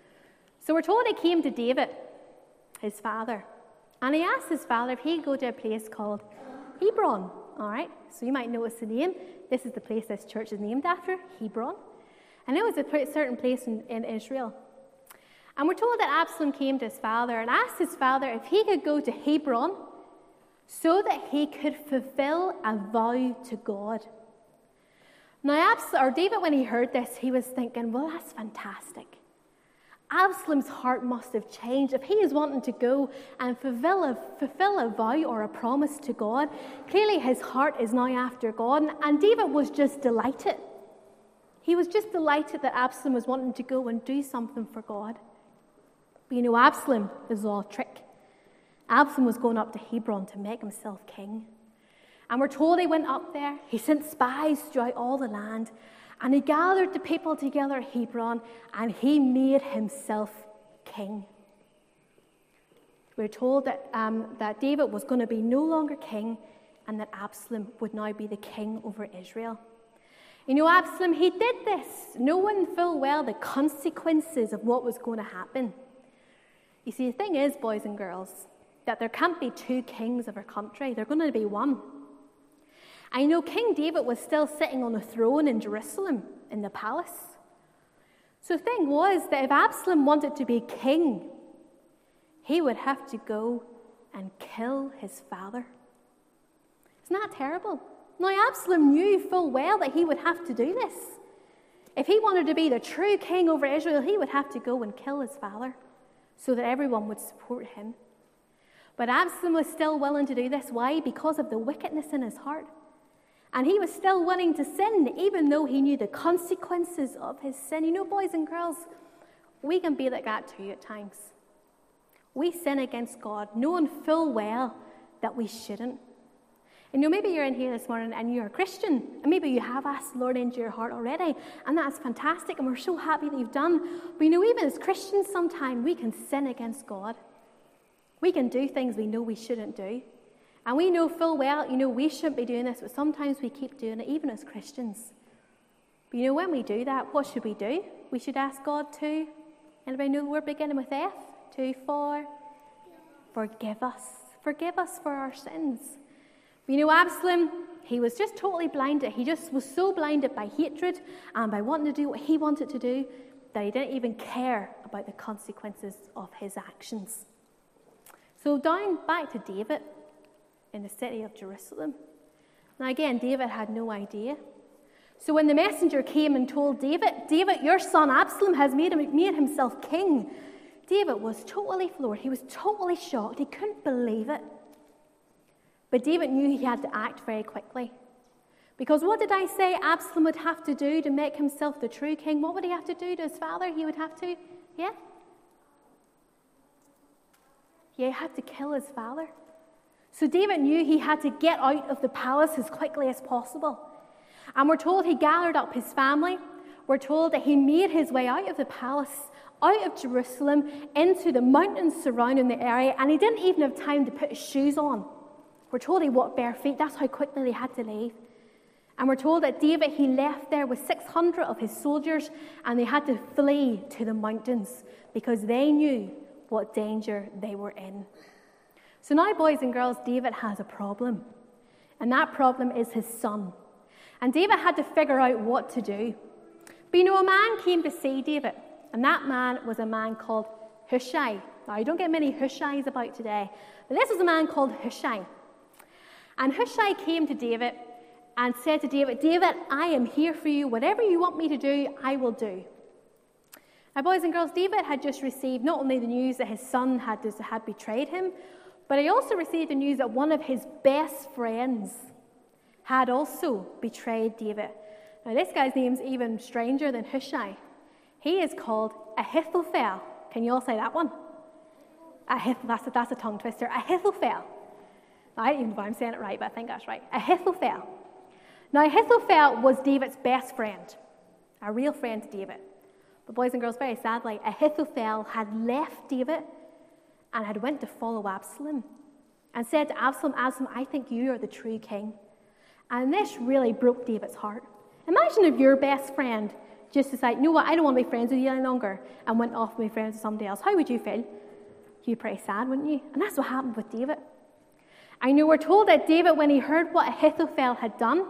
So we're told he came to David, his father, and he asked his father if he'd go to a place called Hebron. All right, so you might notice the name. This is the place this church is named after, Hebron. And it was a certain place in, in Israel. And we're told that Absalom came to his father and asked his father if he could go to Hebron so that he could fulfill a vow to God. Now, Absalom, or David, when he heard this, he was thinking, well, that's fantastic. Absalom's heart must have changed. If he is wanting to go and fulfill a, fulfill a vow or a promise to God, clearly his heart is now after God. And David was just delighted. He was just delighted that Absalom was wanting to go and do something for God. But you know, Absalom is all a trick. Absalom was going up to Hebron to make himself king. And we're told he went up there. He sent spies throughout all the land. And he gathered the people together at Hebron, and he made himself king. We're told that, um, that David was going to be no longer king, and that Absalom would now be the king over Israel. You know, Absalom, he did this knowing full well the consequences of what was going to happen. You see, the thing is, boys and girls, that there can't be two kings of our country. There's going to be one. I know King David was still sitting on a throne in Jerusalem, in the palace. So the thing was that if Absalom wanted to be king, he would have to go and kill his father. Isn't that terrible? Now, Absalom knew full well that he would have to do this. If he wanted to be the true king over Israel, he would have to go and kill his father so that everyone would support him. But Absalom was still willing to do this. Why? Because of the wickedness in his heart. And he was still willing to sin, even though he knew the consequences of his sin. You know, boys and girls, we can be like that too at times. We sin against God, knowing full well that we shouldn't. And you know, maybe you're in here this morning and you're a Christian, and maybe you have asked the Lord into your heart already, and that's fantastic, and we're so happy that you've done. But you know, even as Christians, sometimes we can sin against God. We can do things we know we shouldn't do. And we know full well, you know, we shouldn't be doing this, but sometimes we keep doing it, even as Christians. But you know, when we do that, what should we do? We should ask God to, anybody know the word beginning with F? To for, forgive us. Forgive us for our sins. But you know, Absalom, he was just totally blinded. He just was so blinded by hatred and by wanting to do what he wanted to do that he didn't even care about the consequences of his actions. So down back to David in the city of Jerusalem. Now again, David had no idea. So when the messenger came and told David, David, your son Absalom has made, him, made himself king, David was totally floored. He was totally shocked. He couldn't believe it. But David knew he had to act very quickly. Because what did I say Absalom would have to do to make himself the true king? What would he have to do to his father? He would have to, yeah? Yeah, he had to kill his father. So David knew he had to get out of the palace as quickly as possible. And we're told he gathered up his family. We're told that he made his way out of the palace, out of Jerusalem, into the mountains surrounding the area, and he didn't even have time to put his shoes on. We're told he walked bare feet. That's how quickly they had to leave. And we're told that David, he left there with six hundred of his soldiers, and they had to flee to the mountains because they knew what danger they were in. So now, boys and girls, David has a problem. And that problem is his son. And David had to figure out what to do. But you know, a man came to see David, and that man was a man called Hushai. Now, you don't get many Hushais about today, but this was a man called Hushai. And Hushai came to David and said to David, David, I am here for you. Whatever you want me to do, I will do. Now, boys and girls, David had just received not only the news that his son had, had betrayed him, but he also received the news that one of his best friends had also betrayed David. Now, this guy's name's even stranger than Hushai. He is called Ahithophel. Can you all say that one? Ahith- that's, a, that's a tongue twister. Ahithophel. I don't even know if I'm saying it right, but I think that's right. Ahithophel. Now, Ahithophel was David's best friend, a real friend to David. But boys and girls, very sadly, Ahithophel had left David and had went to follow Absalom and said to Absalom, Absalom, I think you are the true king. And this really broke David's heart. Imagine if your best friend just decided, you know what, I don't want to be friends with you any longer, and went off to be friends with somebody else. How would you feel? You'd be pretty sad, wouldn't you? And that's what happened with David. I know we're told that David, when he heard what Ahithophel had done,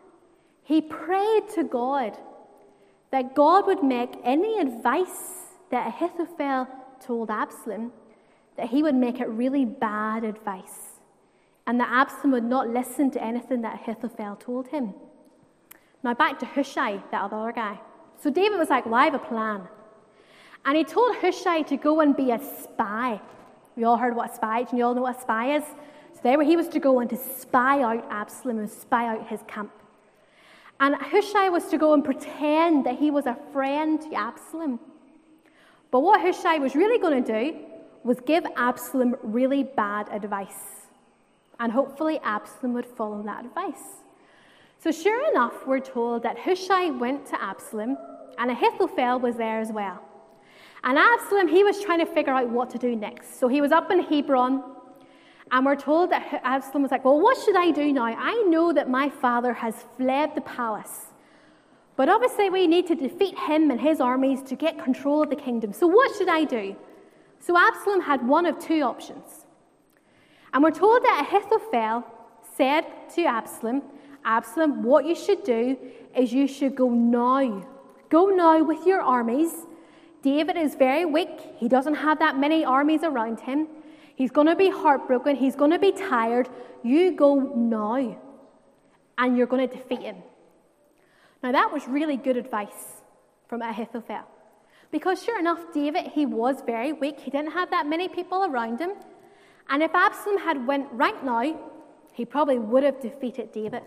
he prayed to God that God would make any advice that Ahithophel told Absalom, that he would make it really bad advice, and that Absalom would not listen to anything that Ahithophel told him. Now back to Hushai, that other guy. So David was like, well, I have a plan. And he told Hushai to go and be a spy. We all heard what a spy is, and you all know what a spy is. So there he was to go and to spy out Absalom and spy out his camp. And Hushai was to go and pretend that he was a friend to Absalom. But what Hushai was really going to do was give Absalom really bad advice. And hopefully Absalom would follow that advice. So sure enough, we're told that Hushai went to Absalom, and Ahithophel was there as well. And Absalom, he was trying to figure out what to do next. So he was up in Hebron, and we're told that Absalom was like, well, what should I do now? I know that my father has fled the palace. But obviously we need to defeat him and his armies to get control of the kingdom. So what should I do? So Absalom had one of two options. And we're told that Ahithophel said to Absalom, Absalom, what you should do is you should go now. Go now with your armies. David is very weak. He doesn't have that many armies around him. He's going to be heartbroken. He's going to be tired. You go now, and you're going to defeat him. Now, that was really good advice from Ahithophel. Because sure enough, David, he was very weak. He didn't have that many people around him. And if Absalom had went right now, he probably would have defeated David.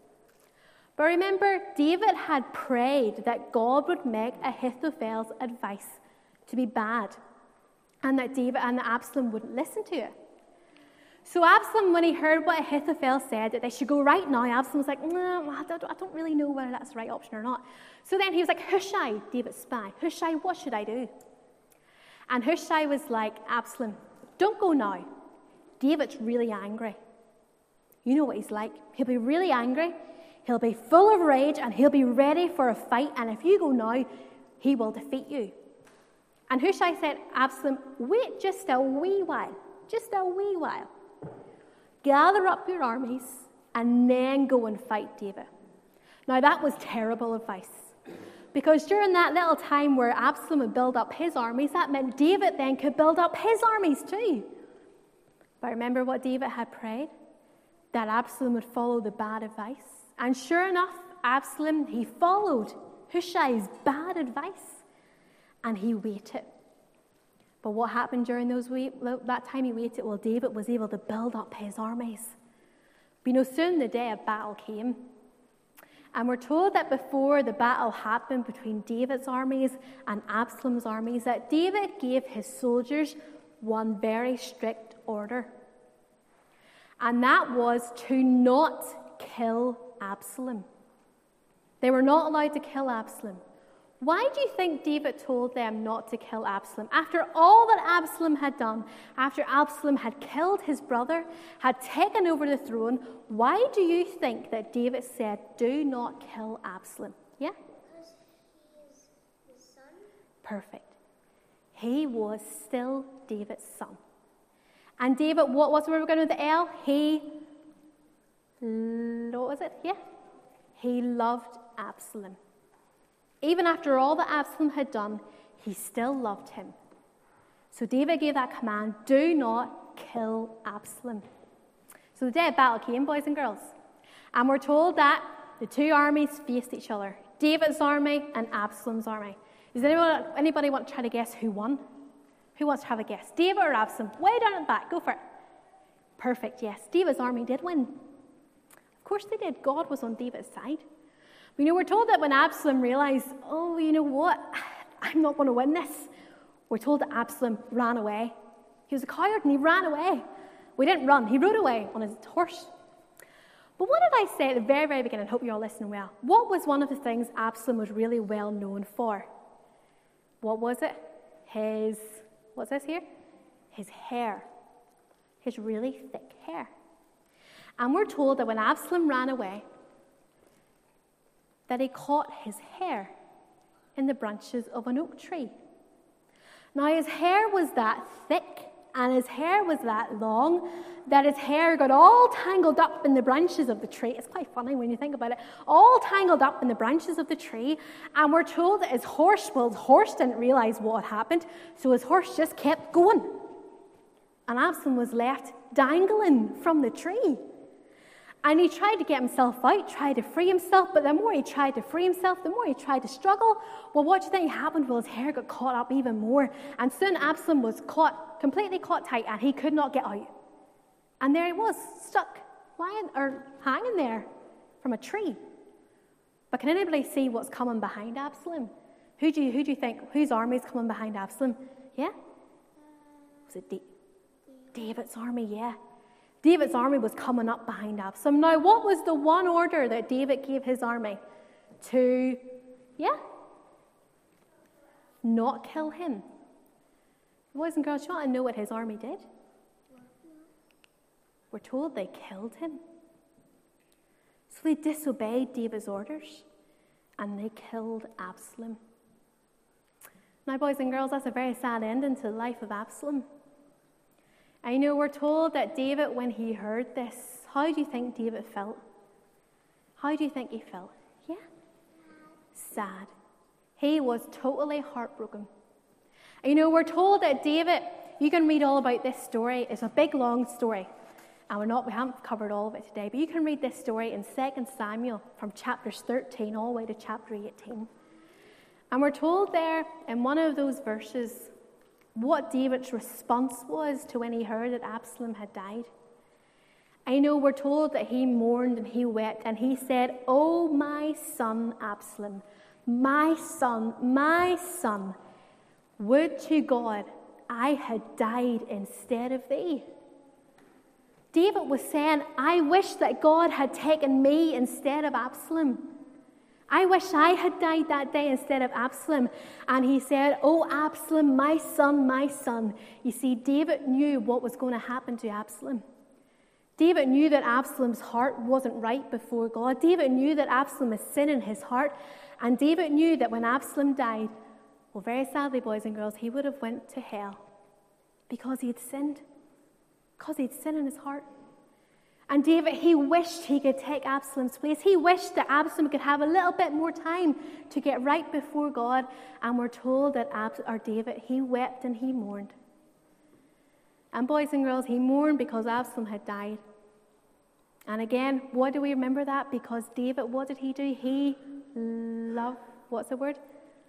But remember, David had prayed that God would make Ahithophel's advice to be bad, and that David and that Absalom wouldn't listen to it. So Absalom, when he heard what Ahithophel said, that they should go right now, Absalom was like, no, I don't, I don't really know whether that's the right option or not. So then he was like, Hushai, David's spy, Hushai, what should I do? And Hushai was like, Absalom, don't go now. David's really angry. You know what he's like. He'll be really angry. He'll be full of rage, and he'll be ready for a fight. And if you go now, he will defeat you. And Hushai said, Absalom, wait just a wee while. Just a wee while. Gather up your armies, and then go and fight David. Now, that was terrible advice. Because during that little time where Absalom would build up his armies, that meant David then could build up his armies too. But remember what David had prayed? That Absalom would follow the bad advice. And sure enough, Absalom, he followed Hushai's bad advice, and he waited. But what happened during those wait, that time he waited? Well, David was able to build up his armies. But you know, soon the day of battle came. And we're told that before the battle happened between David's armies and Absalom's armies, that David gave his soldiers one very strict order. And that was to not kill Absalom. They were not allowed to kill Absalom. Why do you think David told them not to kill Absalom? After all that Absalom had done, after Absalom had killed his brother, had taken over the throne, why do you think that David said, do not kill Absalom? Yeah? Because he is his son. Perfect. He was still David's son. And David, what was we were going with the L? He, what was it? Yeah? He loved Absalom. Even after all that Absalom had done, he still loved him. So David gave that command, do not kill Absalom. So the day of battle came, boys and girls. And we're told that the two armies faced each other. David's army and Absalom's army. Does anyone, anybody want to try to guess who won? Who wants to have a guess? David or Absalom? Way down at the back, go for it. Perfect, yes. David's army did win. Of course they did. God was on David's side. You know, we're told that when Absalom realized, oh, you know what, I'm not going to win this, we're told that Absalom ran away. He was a coward and he ran away. We didn't run, he rode away on his horse. But what did I say at the very, very beginning? I hope you're all listening well. What was one of the things Absalom was really well known for? What was it? His, what's this here? His hair. His really thick hair. And we're told that when Absalom ran away, that he caught his hair in the branches of an oak tree. Now his hair was that thick and his hair was that long that his hair got all tangled up in the branches of the tree. It's quite funny when you think about it. All tangled up in the branches of the tree. And we're told that his horse, well, his horse didn't realize what had happened, so his horse just kept going. And Absalom was left dangling from the tree. And he tried to get himself out, tried to free himself, but the more he tried to free himself, the more he tried to struggle. Well, what do you think happened? Well, his hair got caught up even more. And soon Absalom was caught, completely caught tight, and he could not get out. And there he was, stuck, lying or hanging there from a tree. But can anybody see what's coming behind Absalom? Who do you, who do you think, whose army is coming behind Absalom? Yeah? Was it D- David's army? Yeah. David's army was coming up behind Absalom. Now, what was the one order that David gave his army? To, yeah? Not kill him. Boys and girls, you want to know what his army did? We're told they killed him. So they disobeyed David's orders, and they killed Absalom. Now, boys and girls, that's a very sad ending to the life of Absalom. I know we're told that David, when he heard this, how do you think David felt? How do you think he felt? Yeah? Sad. He was totally heartbroken. And you know, we're told that David, you can read all about this story. It's a big, long story. And we're not, we haven't covered all of it today, but you can read this story in Second Samuel from chapters thirteen all the way to chapter eighteen. And we're told there in one of those verses what David's response was to when he heard that Absalom had died. I know we're told that he mourned and he wept and he said, "Oh, my son Absalom, my son, my son, would to God I had died instead of thee." David was saying, I wish that God had taken me instead of Absalom. I wish I had died that day instead of Absalom. And he said, "Oh, Absalom, my son, my son." You see, David knew what was going to happen to Absalom. David knew that Absalom's heart wasn't right before God. David knew that Absalom had sin in his heart. And David knew that when Absalom died, well, very sadly, boys and girls, he would have went to hell because he had sinned. Because he had sin in his heart. And David, he wished he could take Absalom's place. He wished that Absalom could have a little bit more time to get right before God. And we're told that Ab- or David, he wept and he mourned. And boys and girls, he mourned because Absalom had died. And again, why do we remember that? Because David, what did he do? He loved, what's the word?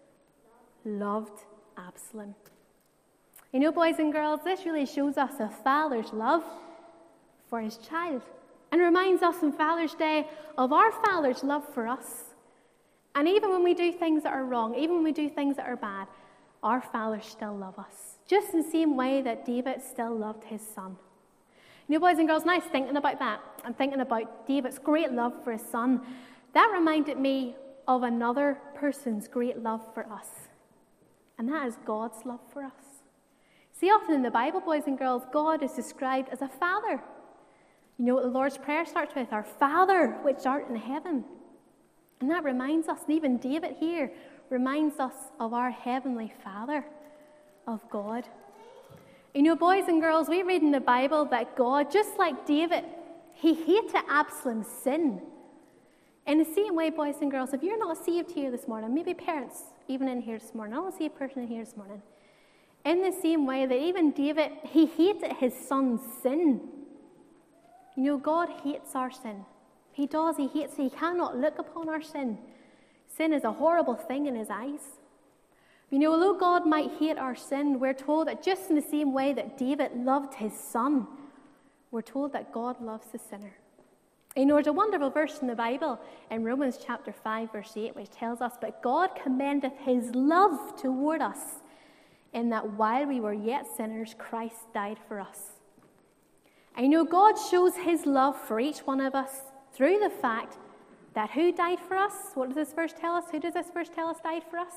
Loved Absalom. You know, boys and girls, this really shows us a father's love for his child, and reminds us on Father's Day of our Father's love for us. And even when we do things that are wrong, even when we do things that are bad, our fathers still love us, just in the same way that David still loved his son. You know, boys and girls, when I was thinking about that, I'm thinking about David's great love for his son. That reminded me of another person's great love for us, and that is God's love for us. See, often in the Bible, boys and girls, God is described as a father. You know what the Lord's Prayer starts with? Our Father, which art in heaven. And that reminds us, and even David here reminds us of our Heavenly Father, of God. You know, boys and girls, we read in the Bible that God, just like David, he hated Absalom's sin. In the same way, boys and girls, if you're not saved here this morning, maybe parents even in here this morning, I don't see a person in here this morning, in the same way that even David, he hated his son's sin. You know, God hates our sin. He does, he hates it. He cannot look upon our sin. Sin is a horrible thing in his eyes. You know, although God might hate our sin, we're told that just in the same way that David loved his son, we're told that God loves the sinner. You know, there's a wonderful verse in the Bible in Romans chapter five, verse eight, which tells us, "But God commendeth his love toward us, in that while we were yet sinners, Christ died for us." And you know, God shows his love for each one of us through the fact that who died for us? What does this verse tell us? Who does this verse tell us died for us?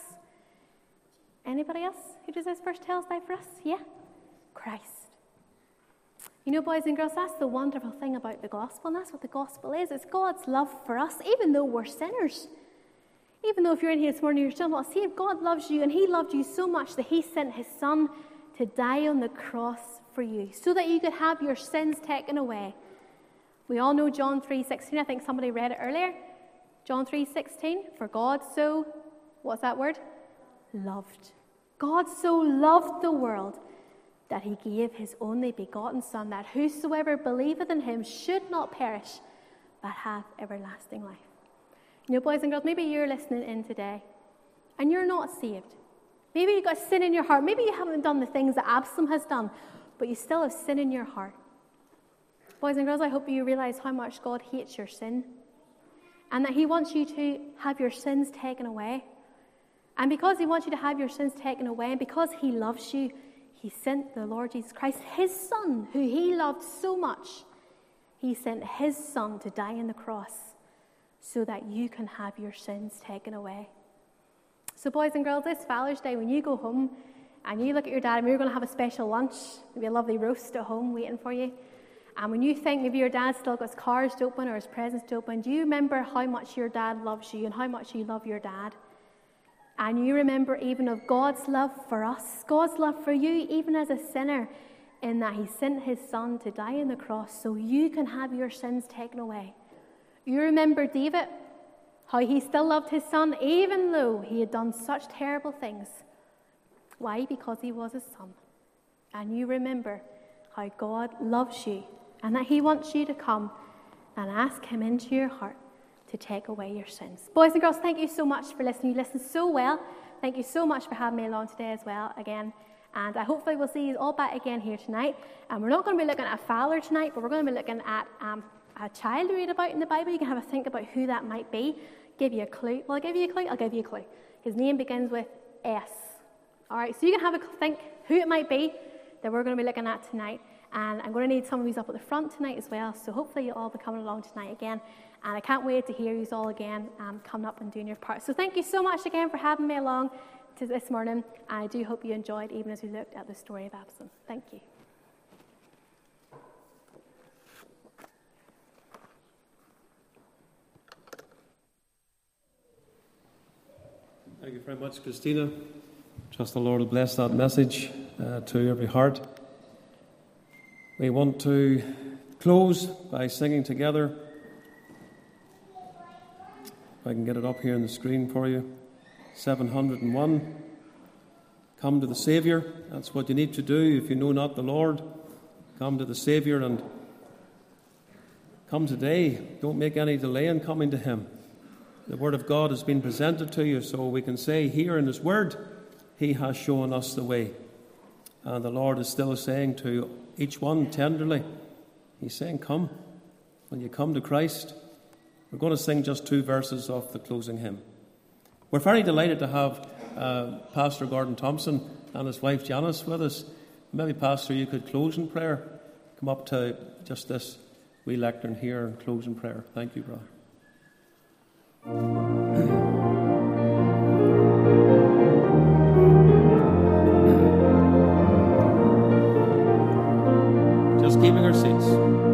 Anybody else? Who does this verse tell us died for us? Yeah? Christ. You know, boys and girls, that's the wonderful thing about the gospel, and that's what the gospel is. It's God's love for us, even though we're sinners. Even though if you're in here this morning, you're still not saved, God loves you, and he loved you so much that he sent his son to die on the cross for you, so that you could have your sins taken away. We all know John three sixteen. I think somebody read it earlier. John three sixteen. For God so, what's that word? Loved. God so loved the world that he gave his only begotten Son, that whosoever believeth in him should not perish, but have everlasting life. You know, boys and girls, maybe you're listening in today, and you're not saved. Maybe you've got sin in your heart. Maybe you haven't done the things that Absalom has done, but you still have sin in your heart. Boys and girls, I hope you realize how much God hates your sin, and that he wants you to have your sins taken away. And because he wants you to have your sins taken away, and because he loves you, he sent the Lord Jesus Christ, his Son, who he loved so much. He sent his Son to die on the cross so that you can have your sins taken away. So boys and girls, this Father's Day, when you go home and you look at your dad, maybe you're going to have a special lunch, maybe a lovely roast at home waiting for you. And when you think maybe your dad still got his cards to open or his presents to open, do you remember how much your dad loves you and how much you love your dad? And you remember even of God's love for us, God's love for you, even as a sinner, in that he sent his Son to die on the cross so you can have your sins taken away. You remember David, how he still loved his son, even though he had done such terrible things. Why? Because he was his son. And you remember how God loves you, and that he wants you to come and ask him into your heart to take away your sins. Boys and girls, thank you so much for listening. You listened so well. Thank you so much for having me along today as well, again. And I hopefully we'll see you all back again here tonight. And we're not going to be looking at a father tonight, but we're going to be looking at um, a child we read about in the Bible. You can have a think about who that might be. Give you a clue. Well, I'll give you a clue. I'll give you a clue. His name begins with S. All right, so you can have a think who it might be that we're going to be looking at tonight. And I'm going to need some of these up at the front tonight as well. So hopefully you'll all be coming along tonight again. And I can't wait to hear you all again um, coming up and doing your part. So thank you so much again for having me along to this morning. And I do hope you enjoyed, even as we looked at the story of Absalom. Thank you. Thank you very much, Christina. Trust the Lord will bless that message uh, to every heart. We want to close by singing together. If I can get it up here on the screen for you. seven hundred and one. Come to the Saviour. That's what you need to do if you know not the Lord. Come to the Saviour and come today. Don't make any delay in coming to him. The Word of God has been presented to you, so we can say here in his Word, he has shown us the way. And the Lord is still saying to each one tenderly, he's saying, come. When you come to Christ, we're going to sing just two verses of the closing hymn. We're very delighted to have uh, Pastor Gordon Thompson and his wife Janice with us. Maybe, Pastor, you could close in prayer. Come up to just this wee lectern here and close in prayer. Thank you, brother. Just keeping our seats.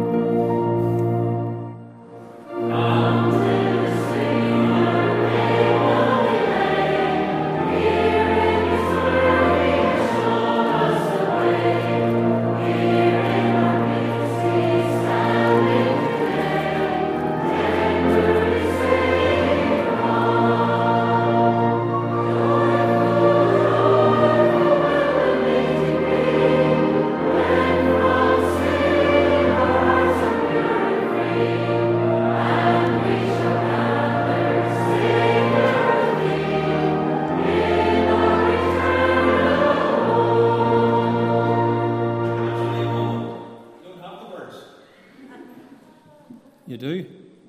You do?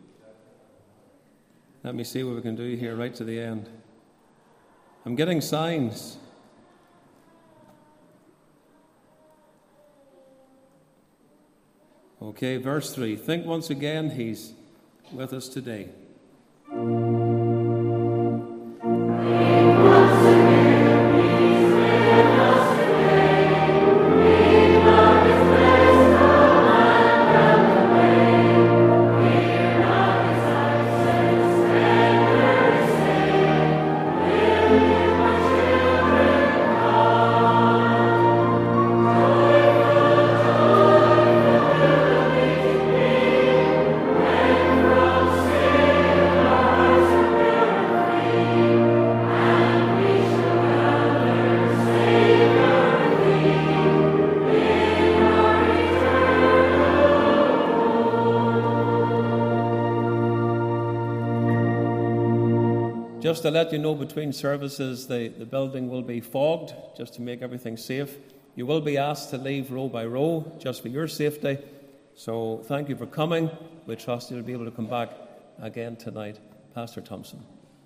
Let me see what we can do here right to the end. I'm getting signs. Okay, verse three. Think once again, he's with us today. Just to let you know, between services, the, the building will be fogged, just to make everything safe. You will be asked to leave row by row, just for your safety. So thank you for coming. We trust you'll be able to come back again tonight. Pastor Thompson.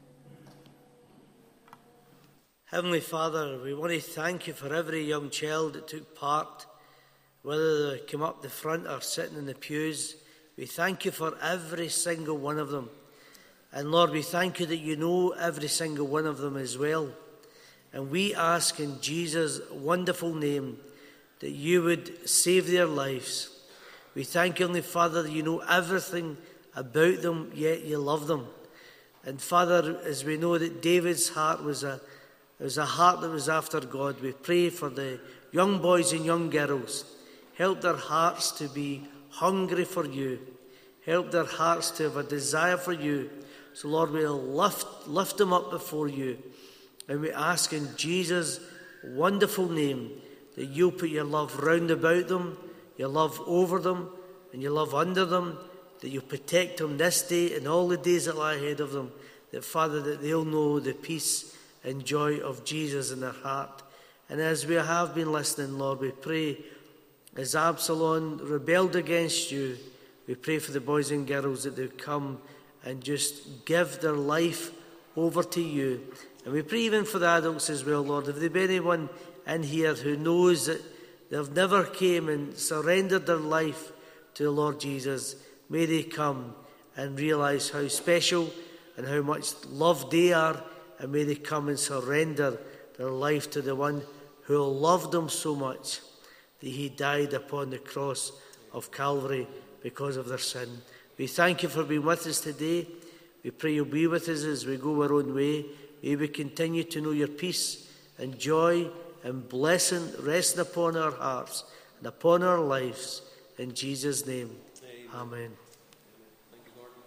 Heavenly Father, we want to thank you for every young child that took part, whether they came up the front or sitting in the pews. We thank you for every single one of them. And Lord, we thank you that you know every single one of them as well. And we ask in Jesus' wonderful name that you would save their lives. We thank you, Heavenly Father, that you know everything about them, yet you love them. And Father, as we know that David's heart was a, was a heart that was after God, we pray for the young boys and young girls. Help their hearts to be hungry for you. Help their hearts to have a desire for you. So, Lord, we'll lift, lift them up before you. And we ask in Jesus' wonderful name that you'll put your love round about them, your love over them, and your love under them, that you'll protect them this day and all the days that lie ahead of them, that, Father, that they'll know the peace and joy of Jesus in their heart. And as we have been listening, Lord, we pray, as Absalom rebelled against you, we pray for the boys and girls that they come and just give their life over to you. And we pray even for the adults as well, Lord. If there be anyone in here who knows that they've never came and surrendered their life to the Lord Jesus, may they come and realise how special and how much loved they are, and may they come and surrender their life to the one who loved them so much that he died upon the cross of Calvary because of their sin. We thank you for being with us today. We pray you'll be with us as we go our own way. May we continue to know your peace and joy and blessing resting upon our hearts and upon our lives. In Jesus' name, amen. Amen. Thank you, Lord.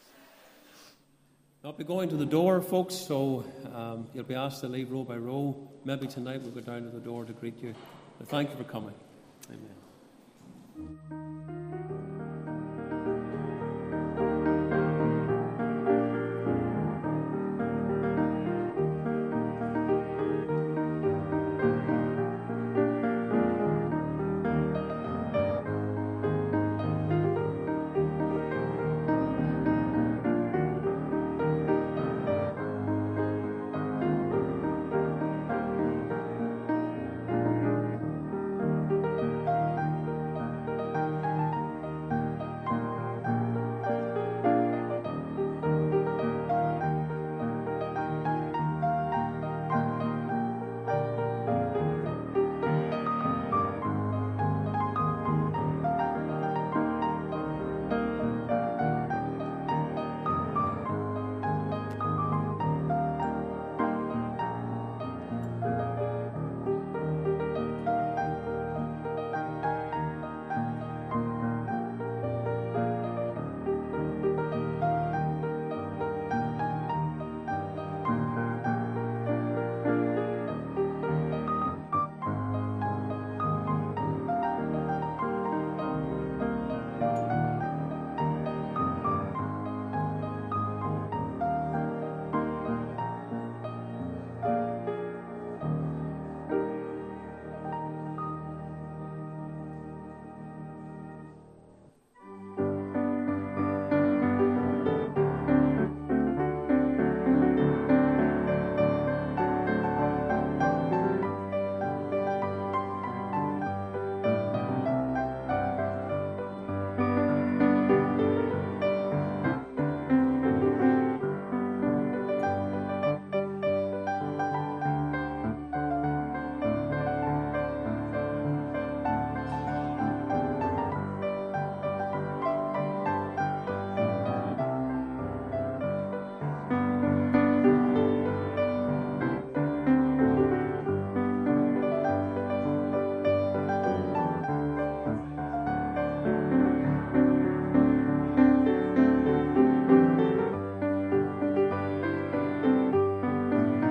I'll be going to the door, folks, so um, you'll be asked to leave row by row. Maybe tonight we'll go down to the door to greet you. But thank you for coming. Amen.